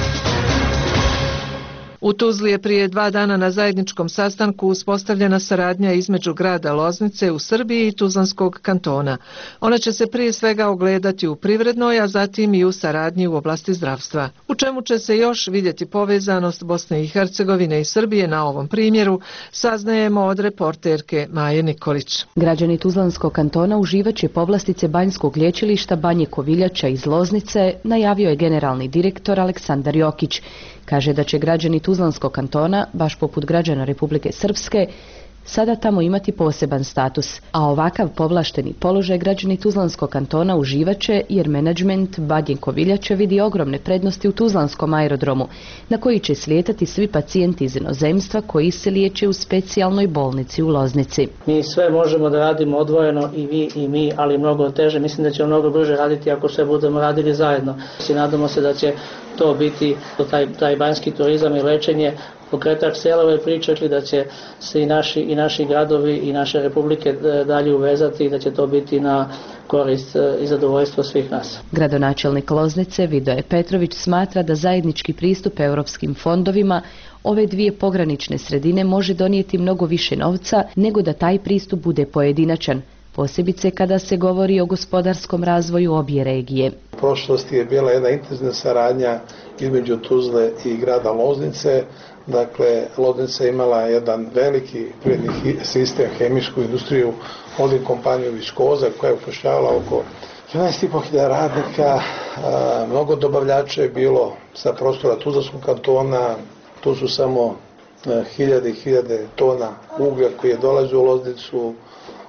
U Tuzli je prije 2 dana na zajedničkom sastanku uspostavljena saradnja između grada Loznice u Srbiji i Tuzlanskog kantona. Ona će se prije svega ogledati u privrednoj, a zatim i u saradnji u oblasti zdravstva. U čemu će se još vidjeti povezanost Bosne i Hercegovine i Srbije na ovom primjeru, saznajemo od reporterke Maje Nikolić. Građani Tuzlanskog kantona uživaće povlastice Banjskog lječilišta Banje Koviljača iz Loznice, najavio je generalni direktor Aleksandar Jokić. Kaže da će građani Tuzlanskog kantona, baš poput građana Republike Srpske, sada tamo imati poseban status, a ovakav povlašteni položaj građani Tuzlanskog kantona uživaće jer menadžment Banje Koviljača vidi ogromne prednosti u Tuzlanskom aerodromu, na koji će slijetati svi pacijenti iz inozemstva koji se liječe u specijalnoj bolnici u Loznici. Mi sve možemo da radimo odvojeno, i vi i mi, ali mnogo teže. Mislim da ćemo mnogo brže raditi ako sve budemo radili zajedno. Nadamo se da će to biti taj banjski turizam i lečenje pokretač cijele ove priče, da će se i naši gradovi i naše republike dalje uvezati i da će to biti na korist i zadovoljstvo svih nas. Gradonačelnik Loznice Vidoje Petrović smatra da zajednički pristup europskim fondovima ove dvije pogranične sredine može donijeti mnogo više novca nego da taj pristup bude pojedinačan, posebice kada se govori o gospodarskom razvoju obje regije. U prošlosti je bila jedna intenzivna saradnja između Tuzle i grada Loznice. Dakle, Loznica je imala jedan veliki privredni sistem, hemijsku industriju, holding kompaniju Viskoza koja je upošljavala oko 11.500 radnika, mnogo dobavljača je bilo sa prostora Tuzlanskog kantona, tu su samo hiljade i hiljade tona uglja koji je dolazio u Loznicu,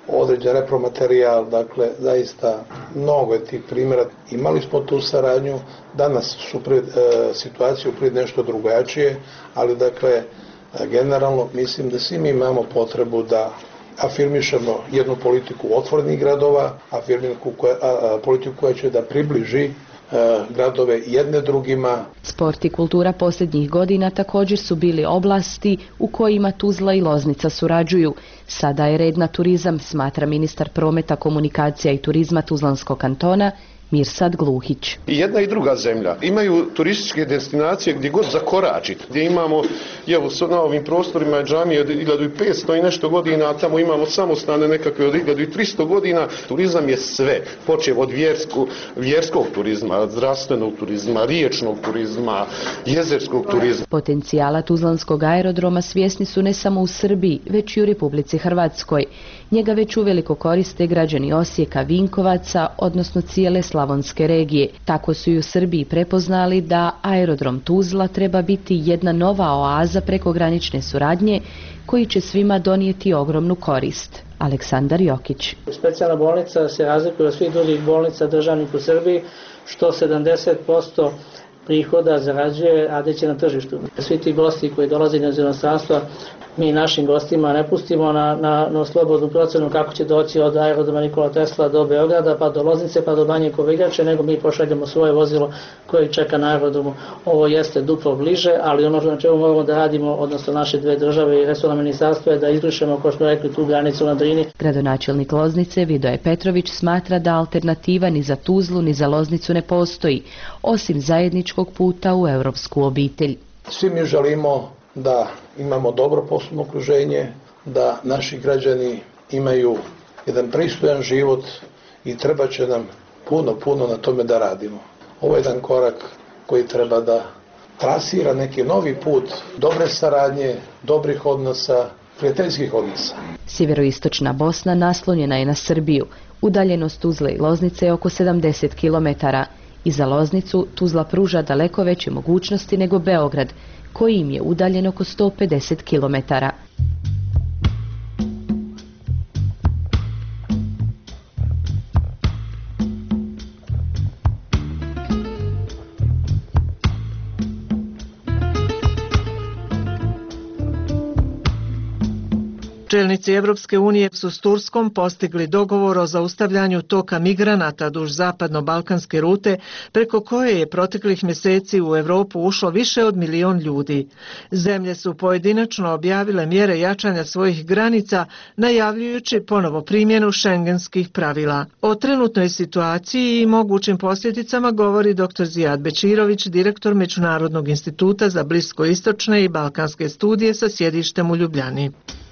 određen repromaterijal, dakle zaista mnogo je tih primjera. Imali smo tu saradnju, danas su situacije pred nešto drugačije, ali dakle generalno mislim da svi mi imamo potrebu da afirmišemo jednu politiku otvorenih gradova, politiku koja će da približi gradove jedne drugima. Sport i kultura posljednjih godina također su bili oblasti u kojima Tuzla i Loznica surađuju. Sada je red na turizam, smatra ministar prometa, komunikacija i turizma Tuzlanskog kantona Mirsad Gluhić. I jedna i druga zemlja imaju turističke destinacije gdje god zakoračiti, gdje imamo, evo na ovim prostorima je džamije od 1500 i nešto godina, a tamo imamo samostane nekakve od 1300 godina. Turizam je sve, počev od vjerskog turizma, zdravstvenog turizma, riječnog turizma, jezerskog turizma. Potencijala Tuzlanskog aerodroma svjesni su ne samo u Srbiji, već i u Republici Hrvatskoj. Njega već uveliko koriste građani Osijeka, Vinkovaca, odnosno cijele slavonske regije. Tako su i u Srbiji prepoznali da aerodrom Tuzla treba biti jedna nova oaza prekogranične suradnje koji će svima donijeti ogromnu korist. Aleksandar Jokić. Specijalna bolnica se razlikuje od svih drugih bolnica državnih u Srbiji, što 70% prihoda zarađuje radeći na tržištu. Svi ti gosti koji dolaze iz inostranstva, mi našim gostima ne pustimo na slobodnu procenu kako će doći od aerodroma Nikola Tesla do Beograda, pa do Loznice, pa do Banje Koviljače, nego mi pošaljemo svoje vozilo koje čeka na aerodromu. Ovo jeste duplo bliže, ali ono na čemu moramo da radimo, odnosno naše dve države i resorno ministarstvo, je da izbrišemo, kao smo rekli, tu granicu na Drini. Gradonačelnik Loznice Vidoje Petrović smatra da alternativa ni za Tuzlu ni za Loznicu ne postoji, osim zajedničkog puta u europsku obitelj. Svi mi želimo da imamo dobro poslovno okruženje, da naši građani imaju jedan pristojan život i treba će nam puno na tome da radimo. Ovo je jedan korak koji treba da trasira neki novi put dobre saradnje, dobrih odnosa, prijateljskih odnosa. Sjeveroistočna Bosna naslonjena je na Srbiju. Udaljenost Tuzle i Loznice je oko 70 km. I za Loznicu Tuzla pruža daleko veće mogućnosti nego Beograd, koji im je udaljen oko 150 km. Čelnici Evropske unije su s Turskom postigli dogovor o zaustavljanju toka migranata duž zapadno-balkanske rute, preko koje je proteklih mjeseci u Europu ušlo više od 1 milion ljudi. Zemlje su pojedinačno objavile mjere jačanja svojih granica, najavljujući ponovo primjenu šengenskih pravila. O trenutnoj situaciji i mogućim posljedicama govori dr. Zijad Bečirović, direktor Međunarodnog instituta za bliskoistočne i balkanske studije sa sjedištem u Ljubljani.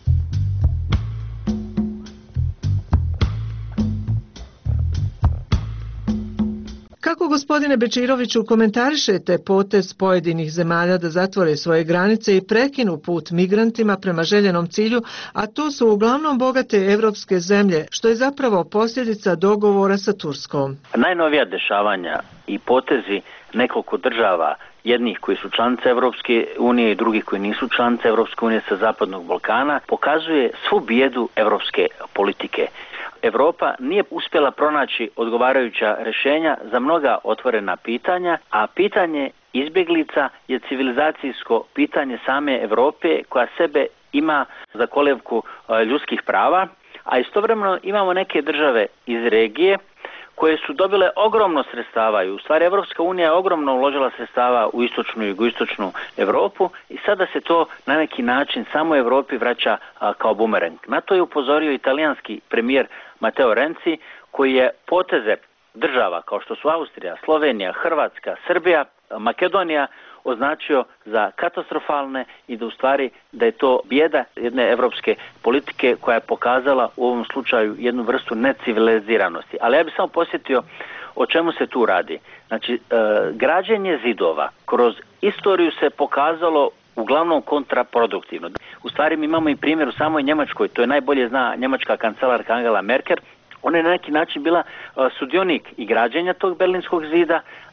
Kako, gospodine Bečiroviću, komentarišete potez pojedinih zemalja da zatvore svoje granice i prekinu put migrantima prema željenom cilju, a to su uglavnom bogate evropske zemlje, što je zapravo posljedica dogovora sa Turskom? Najnovija dešavanja i potezi nekoliko država, jednih koji su članice Evropske unije i drugih koji nisu članice Evropske unije sa Zapadnog Balkana, pokazuje svu bijedu evropske politike. Evropa nije uspjela pronaći odgovarajuća rješenja za mnoga otvorena pitanja, a pitanje izbjeglica je civilizacijsko pitanje same Europe koja sebe ima za kolevku ljudskih prava, a istovremeno imamo neke države iz regije koje su dobile ogromno sredstava i u stvari Evropska unija je ogromno uložila sredstava u istočnu i jugoistočnu Europu i sada se to na neki način samo Europi vraća kao bumerang. Na to je upozorio italijanski premijer Matteo Renzi koji je poteze država kao što su Austrija, Slovenija, Hrvatska, Srbija, Makedonija označio za katastrofalne i da u stvari da je to bijeda jedne evropske politike koja je pokazala u ovom slučaju jednu vrstu neciviliziranosti. Ali ja bih samo posjetio o čemu se tu radi. Znači, građenje zidova kroz istoriju se pokazalo uglavnom kontraproduktivno. U stvari mi imamo i primjer u samoj Njemačkoj, to je najbolje zna njemačka kancelarka Angela Merkel. Ona je na neki način bila sudionik i građenja tog Berlinskog zida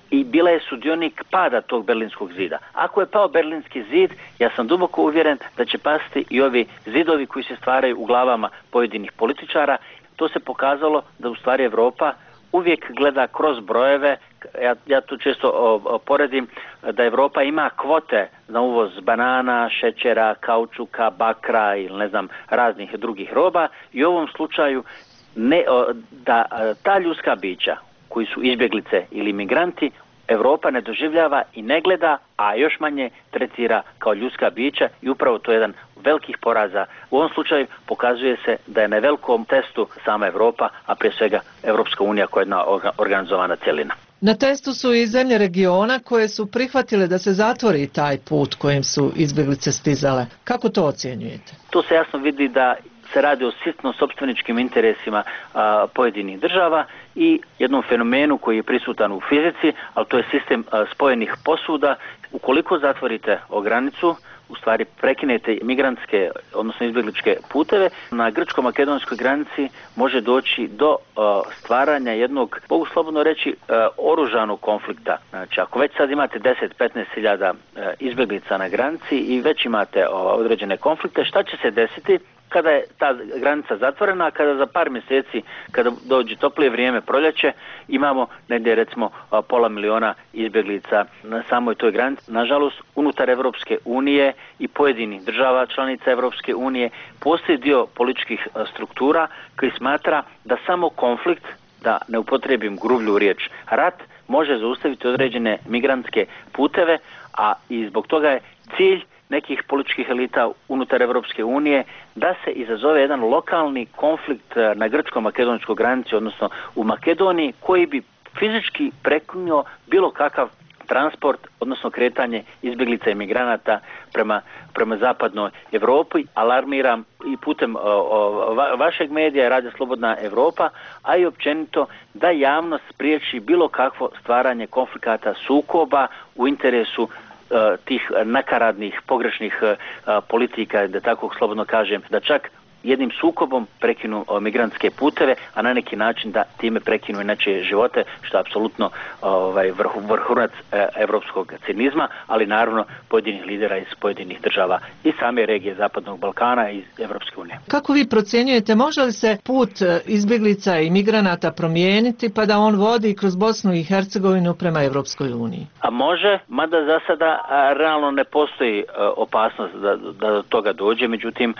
i bila je sudionik pada tog Berlinskog zida. Ako je pao Berlinski zid, ja sam duboko uvjeren da će pasti i ovi zidovi koji se stvaraju u glavama pojedinih političara. To se pokazalo da u stvari Europa uvijek gleda kroz brojeve. Ja tu često poredim da Europa ima kvote na uvoz banana, šećera, kaučuka, bakra ili ne znam raznih drugih roba i u ovom slučaju da ta ljudska bića koji su izbjeglice ili migranti Europa ne doživljava i ne gleda, a još manje tretira kao ljudska bića i upravo to je jedan velikih poraza. U ovom slučaju pokazuje se da je na velikom testu sama Europa, a prije svega Europska unija koja je jedna organizovana cjelina. Na testu su i zemlje regiona koje su prihvatile da se zatvori taj put kojim su izbjeglice stizale. Kako to ocjenjujete? To se jasno vidi da se radi o sitno sopstveničkim interesima pojedinih država i jednom fenomenu koji je prisutan u fizici, ali to je sistem spojenih posuda. Ukoliko zatvorite granicu, u stvari prekinete migrantske, odnosno izbjegličke puteve, na grčko-makedonskoj granici može doći do stvaranja jednog, mogu slobodno reći, oružanog konflikta. Znači, ako već sad imate 10-15 hiljada izbjeglica na granici i već imate određene konflikte, šta će se desiti kada je ta granica zatvorena, a kada za par mjeseci, kada dođe toplije vrijeme, proljeće, imamo negdje recimo 500 miliona izbjeglica na samoj toj granici. Nažalost, unutar Europske unije i pojedinih država članica Europske unije postoji dio političkih struktura koji smatra da samo konflikt, da ne upotrijebim grublju riječ, rat, može zaustaviti određene migrantske puteve, a i zbog toga je cilj nekih političkih elita unutar Europske unije da se izazove jedan lokalni konflikt na grčko-makedonskoj granici, odnosno u Makedoniji, koji bi fizički prekinuo bilo kakav transport, odnosno kretanje izbjeglica i migranata prema zapadnoj Europi. Alarmiram i putem vašeg medija Radio Slobodna Europa, a i općenito da javnost spriječi bilo kakvo stvaranje konflikata, sukoba u interesu tih nakaradnih, pogrešnih politika, da tako slobodno kažem, da čak jednim sukobom prekinu migrantske puteve, a na neki način da time prekinu inače živote, što je apsolutno vrhunac evropskog cinizma, ali naravno pojedinih lidera iz pojedinih država i same regije Zapadnog Balkana i Evropske unije. Kako vi procjenjujete, može li se put izbjeglica i migranata promijeniti pa da on vodi kroz Bosnu i Hercegovinu prema Evropskoj uniji? A može, mada za sada realno ne postoji opasnost da do toga dođe, međutim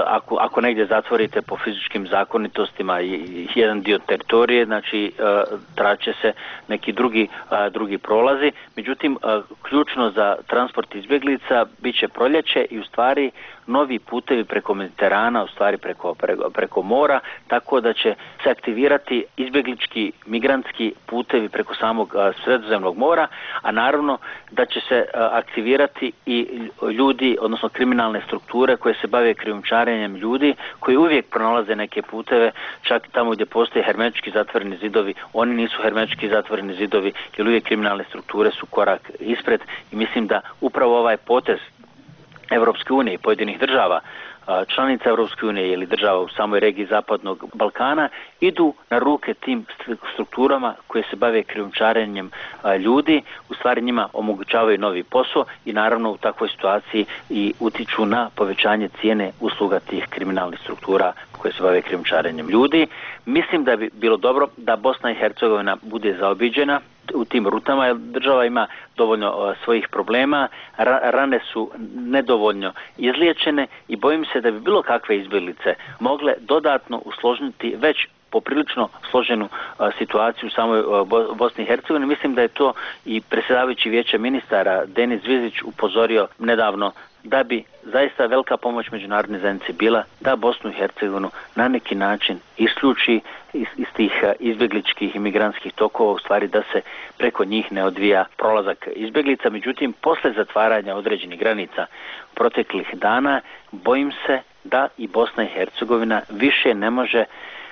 ako negdje zatvorite po fizičkim zakonitostima i jedan dio teritorije, znači traće se neki drugi prolazi. Međutim, ključno za transport izbjeglica bit će proljeće i u stvari novi putevi preko Mediterana, u stvari preko mora, tako da će se aktivirati izbjeglički migrantski putevi preko samog Sredozemnog mora, a naravno da će se aktivirati i ljudi, odnosno kriminalne strukture koje se bave krijumčarenjem ljudi, koji uvijek pronalaze neke puteve, čak tamo gdje postoje hermetički zatvoreni zidovi, oni nisu hermetički zatvoreni zidovi, jer uvijek kriminalne strukture su korak ispred i mislim da upravo ovaj potez Europske unije i pojedinih država, članica Europske unije ili država u samoj regiji Zapadnog Balkana idu na ruke tim strukturama koje se bave krijumčarenjem ljudi, u stvari njima omogućavaju novi posao i naravno u takvoj situaciji i utiču na povećanje cijene usluga tih kriminalnih struktura koje se bave krijumčarenjem ljudi. Mislim da bi bilo dobro da Bosna i Hercegovina bude zaobiđena u tim rutama, jer država ima dovoljno svojih problema, rane su nedovoljno izliječene i bojim se da bi bilo kakve izbjeglice mogle dodatno usložniti već poprilično složenu situaciju u samoj Bosni i Hercegovini. Mislim da je to i predsjedavajući Vijeća ministara Denis Zvizić upozorio nedavno da bi zaista velika pomoć međunarodne zajednice bila da Bosnu i Hercegovinu na neki način isključi iz tih izbjegličkih i migrantskih tokova, u stvari da se preko njih ne odvija prolazak izbjeglica. Međutim, posle zatvaranja određenih granica proteklih dana, bojim se da i Bosna i Hercegovina više ne može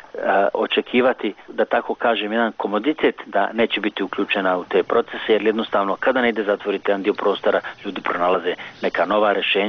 očekivati, da tako kažem, jedan komoditet da neće biti uključena u te procese, jer jednostavno kada ne ide zatvoriti jedan dio prostora, ljudi pronalaze neka nova rješenja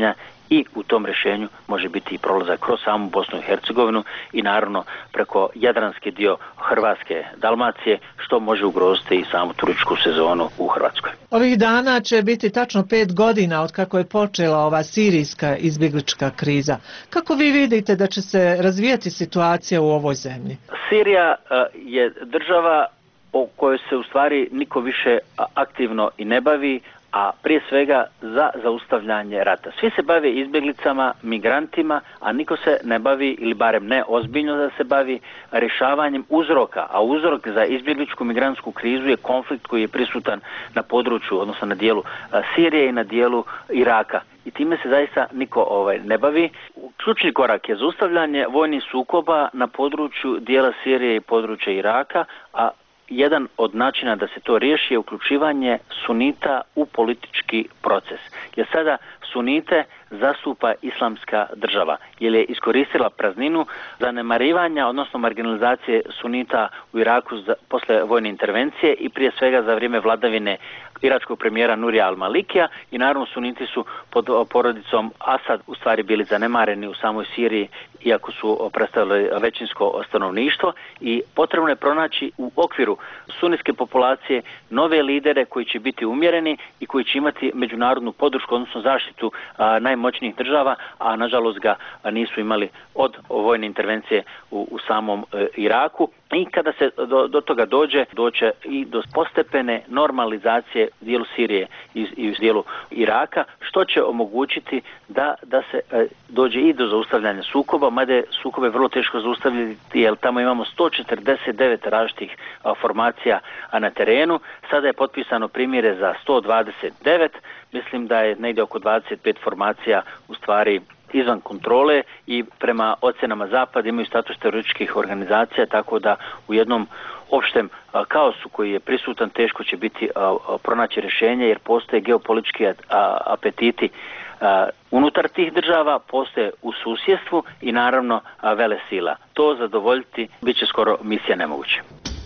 i u tom rješenju može biti i prolazak kroz samu Bosnu i Hercegovinu i naravno preko jadranski dio Hrvatske, Dalmacije, što može ugroziti i samu turističku sezonu u Hrvatskoj. Ovih dana će biti tačno 5 godina od kako je počela ova sirijska izbjeglička kriza. Kako vi vidite da će se razvijati situacija u ovoj zemlji? Sirija je država o kojoj se u stvari niko više aktivno i ne bavi, a prije svega za zaustavljanje rata. Svi se bave izbjeglicama, migrantima, a niko se ne bavi, ili barem ne ozbiljno da se bavi, rješavanjem uzroka. A uzrok za izbjegličku migrantsku krizu je konflikt koji je prisutan na području, odnosno na dijelu Sirije i na dijelu Iraka. I time se zaista niko ne bavi. Ključni korak je zaustavljanje vojnih sukoba na području dijela Sirije i područja Iraka, a jedan od načina da se to riješi je uključivanje sunita u politički proces. Jer sada sunite zastupa islamska država, jer je iskoristila prazninu zanemarivanja, odnosno marginalizacije sunita u Iraku posle vojne intervencije i prije svega za vrijeme vladavine iračkog premijera Nurija al-Malikija, i naravno suniti su pod porodicom Asad u stvari bili zanemareni u samoj Siriji, iako su predstavili većinsko stanovništvo, i potrebno je pronaći u okviru sunitske populacije nove lidere koji će biti umjereni i koji će imati međunarodnu podršku, odnosno zaštitu najmoćnijih država, a nažalost ga nisu imali od vojne intervencije u samom Iraku. I kada se do toga doće i do postepene normalizacije u dijelu Sirije i u dijelu Iraka, što će omogućiti da se dođe i do zaustavljanja sukoba, mada je sukobe vrlo teško zaustavljati, jer tamo imamo 149 različitih formacija na terenu. Sada je potpisano primjere za 129, mislim da je negdje oko 25 formacija u stvari izvan kontrole i prema ocjenama Zapada imaju status terorističkih organizacija, tako da u jednom opštem kaosu koji je prisutan teško će biti pronaći rješenje, jer postoje geopolitički apetiti unutar tih država, postoje u susjedstvu i naravno velesila. To zadovoljiti bit će skoro misija nemoguće.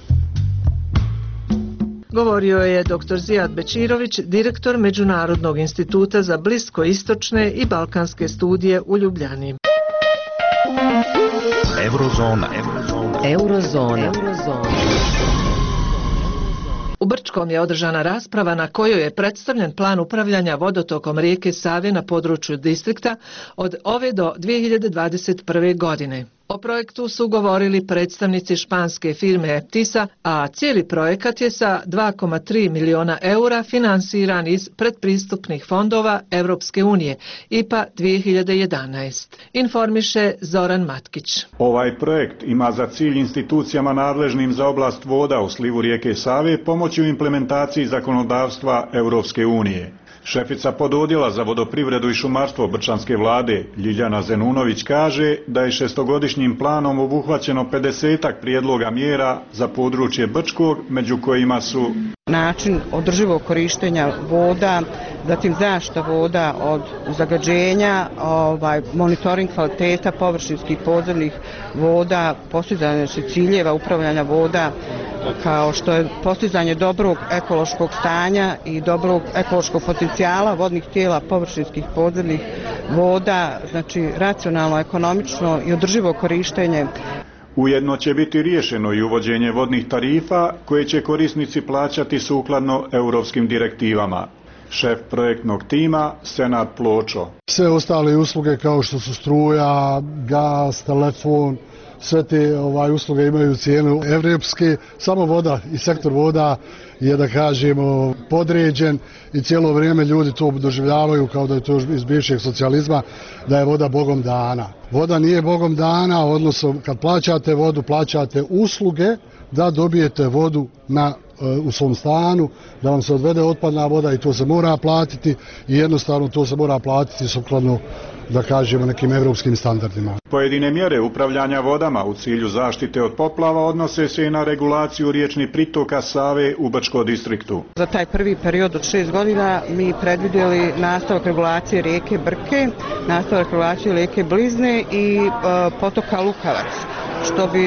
Govorio je dr. Zijad Bečirović, direktor Međunarodnog instituta za bliskoistočne i balkanske studije u Ljubljani. Eurozona. U Brčkom je održana rasprava na kojoj je predstavljen plan upravljanja vodotokom rijeke Save na području distrikta od ove do 2021. godine. O projektu su govorili predstavnici španske firme Eptisa, a cijeli projekat je sa 2,3 miliona eura finansiran iz predpristupnih fondova Europske unije, IPA 2011. Informiše Zoran Matkić. Ovaj projekt ima za cilj institucijama nadležnim za oblast voda u slivu rijeke Save pomoći u implementaciji zakonodavstva Europske unije. Šefica pododjela za vodoprivredu i šumarstvo Brčanske vlade, Ljiljana Zenunović, kaže da je šestogodišnjim planom obuhvaćeno 50-ak prijedloga mjera za područje Brčkog, među kojima su način održivog korištenja voda, zatim zaštita voda od zagađenja, monitoring kvaliteta površinskih podzemnih voda, postizanje ciljeva upravljanja voda, kao što je postizanje dobrog ekološkog stanja i dobrog ekološkog potencijala vodnih tijela površinskih podzemnih voda, znači racionalno, ekonomično i održivo korištenje. Ujedno će biti riješeno i uvođenje vodnih tarifa koje će korisnici plaćati sukladno europskim direktivama. Šef projektnog tima Senad Pločo. Sve ostale usluge kao što su struja, gas, telefon, sve te usluge imaju cijenu evropske, samo voda i sektor voda je, da kažemo, podređen i cijelo vrijeme ljudi to doživljavaju kao da je to iz bivšeg socijalizma, da je voda Bogom dana. Voda nije Bogom dana, odnosno kad plaćate vodu, plaćate usluge da dobijete vodu u svom stanu, da vam se odvede otpadna voda i to se mora platiti i jednostavno to se mora platiti sukladno, da kažemo, nekim evropskim standardima. Pojedine mjere upravljanja vodama u cilju zaštite od poplava odnose se i na regulaciju riječnih pritoka Save u Brčkom distriktu. Za taj prvi period od 6 godina mi predvidjeli nastavak regulacije rijeke Brke, nastavak regulacije rijeke Blizne i potoka Lukavac, što bi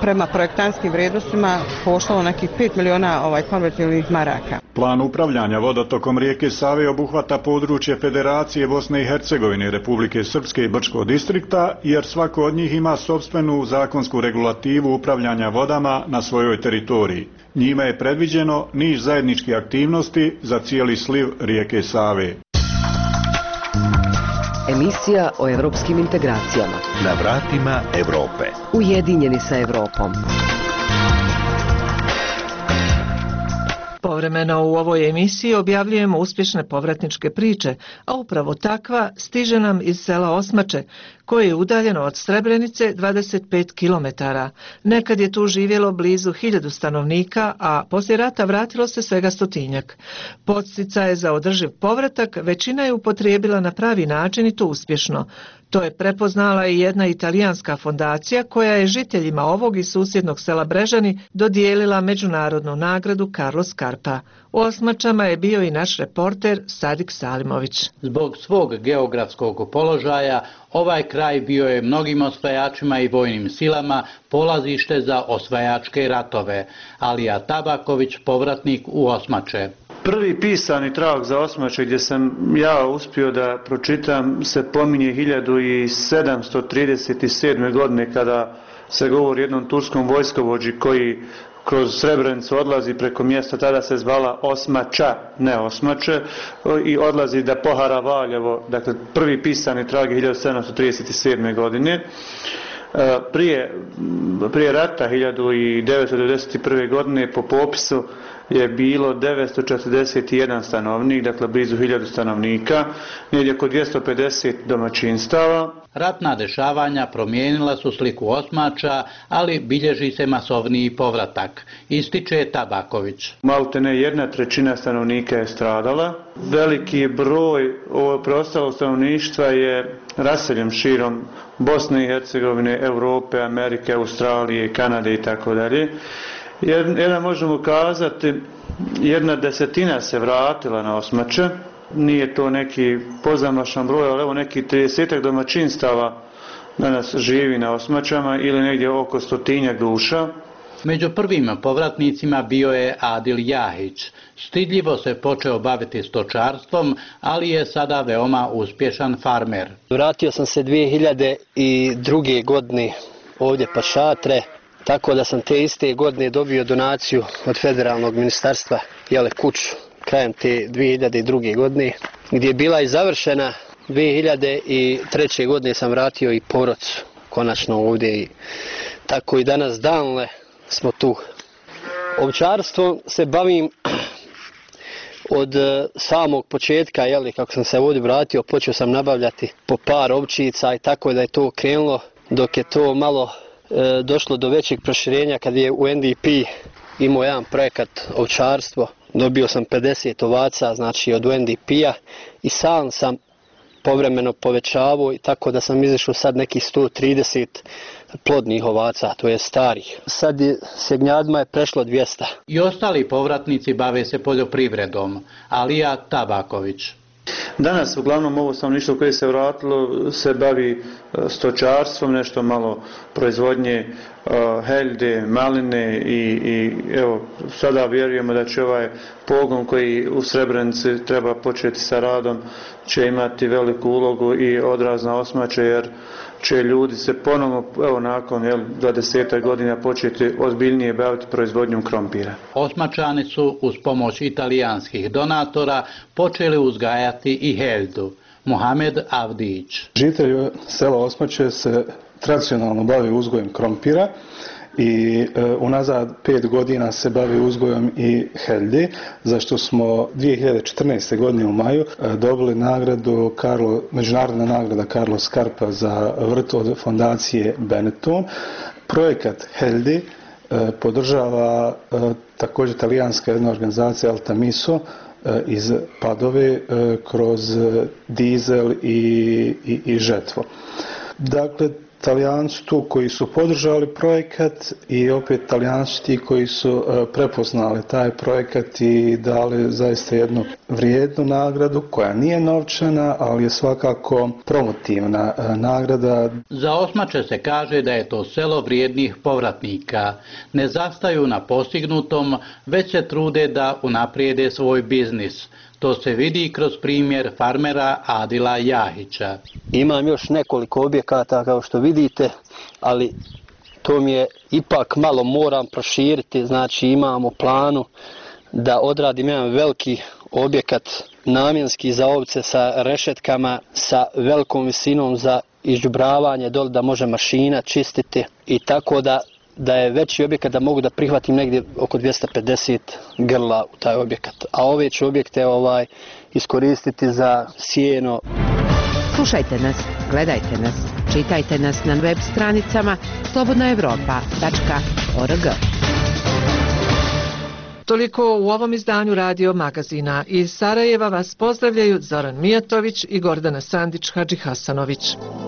prema projektantskim vrijednostima koštalo nekih 5 miliona konvertibilnih maraka. Plan upravljanja vodotokom rijeke Save obuhvata područje Federacije Bosne i Hercegovine, Republike Srpske i Brčkog distrikta, jer svako od njih ima sopstvenu zakonsku regulativu upravljanja vodama na svojoj teritoriji. Njime je predviđeno niz zajedničkih aktivnosti za cijeli sliv rijeke Save. Emisija o evropskim integracijama. Na vratima Evrope. Ujedinjeni sa Evropom. Povremeno u ovoj emisiji objavljujemo uspješne povratničke priče, a upravo takva stiže nam iz sela Osmače, koje je udaljeno od Srebrenice 25 km. Nekad je tu živjelo blizu 1000 stanovnika, a poslije rata vratilo se svega 100-tinjak. Podsticaje za održiv povratak većina je upotrijebila na pravi način i to uspješno. To je prepoznala i jedna italijanska fondacija koja je žiteljima ovog i susjednog sela Brežani dodijelila međunarodnu nagradu Carlo Scarpa. U Osmačama je bio i naš reporter Sadik Salimović. Zbog svog geografskog položaja ovaj kraj bio je mnogim osvajačima i vojnim silama polazište za osvajačke ratove. Alija Tabaković, povratnik u Osmače. Prvi pisani trag za Osmače gdje sam ja uspio da pročitam se pominje 1737. godine kada se govori o jednom turskom vojskovođi koji kroz Srebrenicu odlazi preko mjesta, tada se zvala Osmača, ne Osmače, i odlazi da pohara Valjevo. Dakle, prvi pisani trag je 1737. godine. Prije rata 1991. godine po popisu je bilo 941 stanovnik, dakle blizu 1000 stanovnika, negdje oko 250 domaćinstava. Ratna dešavanja promijenila su sliku Osmača, ali bilježi se masovniji povratak, ističe Tabaković. Maltene 1/3 stanovnika je stradala. Veliki broj preostalog stanovništva je raseljen širom Bosne i Hercegovine, Europe, Amerike, Australije, Kanade i tako dalje. Jedan možemo kazati, 1/10 se vratila na Osmače. Nije to neki pozamašan broj, ali evo neki 30 domaćinstava danas živi na Osmačama ili negdje oko 100 duša. Među prvim povratnicima bio je Adil Jahić. Stidljivo se počeo baviti stočarstvom, ali je sada veoma uspješan farmer. Vratio sam se 2002. godine ovdje pa Šatre, tako da sam te iste godine dobio donaciju od federalnog ministarstva kuću krajem te 2002. godine, gdje je bila i završena. 2003. godine sam vratio i porodcu konačno ovdje i tako i danas danle smo tu. Ovčarstvom se bavim od samog početka, kako sam se ovdje vratio, počeo sam nabavljati po par ovčica i tako da je to krenulo, dok je to malo došlo do većeg proširenja kad je UNDP imao jedan projekat ovčarstvo. Dobio sam 50 ovaca, znači od UNDP-a i sam povremeno povećavao i tako da sam izašao sad nekih 130 plodnih ovaca, to je starih. Sad s jagnjadima je prešlo 200. I ostali povratnici bave se poljoprivredom. Alija Tabaković. Danas uglavnom ovo stanovništvo koje se vratilo se bavi stočarstvom, nešto malo proizvodnje heljde, maline i evo sada vjerujemo da će ovaj pogon koji u Srebrenici treba početi sa radom će imati veliku ulogu i odraz na Osmače, jer će ljudi se ponovno nakon 20 godina početi ozbiljnije baviti proizvodnjom krompira. Osmačani su uz pomoć italijanskih donatora počeli uzgajati i heljdu. Mohamed Avdić. Žitelji sela Osmače se tradicionalno bavi uzgojem krompira i unazad 5 godina se bavi uzgojom i heljdi, za što smo 2014. godine u maju dobili nagradu međunarodna nagrada Carlo Scarpa za vrt od fondacije Benetton. Projekat heljdi podržava također talijanska jedna organizacija Altamiso iz Padove kroz dizel i žetvo. Dakle, Talijani su tu koji su podržali projekat i opet Talijani su ti koji su prepoznali taj projekat i dali zaista jednu vrijednu nagradu koja nije novčana, ali je svakako promotivna nagrada. Za Osmače se kaže da je to selo vrijednih povratnika. Ne zastaju na postignutom, već se trude da unaprijede svoj biznis. To se vidi kroz primjer farmera Adila Jahića. Imam još nekoliko objekata kao što vidite, ali to mi je ipak malo moram proširiti. Znači imam u planu da odradim jedan veliki objekat namjenski za ovce sa rešetkama, sa velikom visinom za izđubravanje dole da može mašina čistiti i tako da je veći objekat da mogu da prihvatim negdje oko 250 grla u taj objekat. A ove ću objekte iskoristiti za sjeno. Slušajte nas, gledajte nas, čitajte nas na web stranicama slobodnaevropa.org. Toliko u ovom izdanju radio magazina. Iz Sarajeva vas pozdravljaju Zoran Mijatović i Gordana Sandić Hadžihasanović.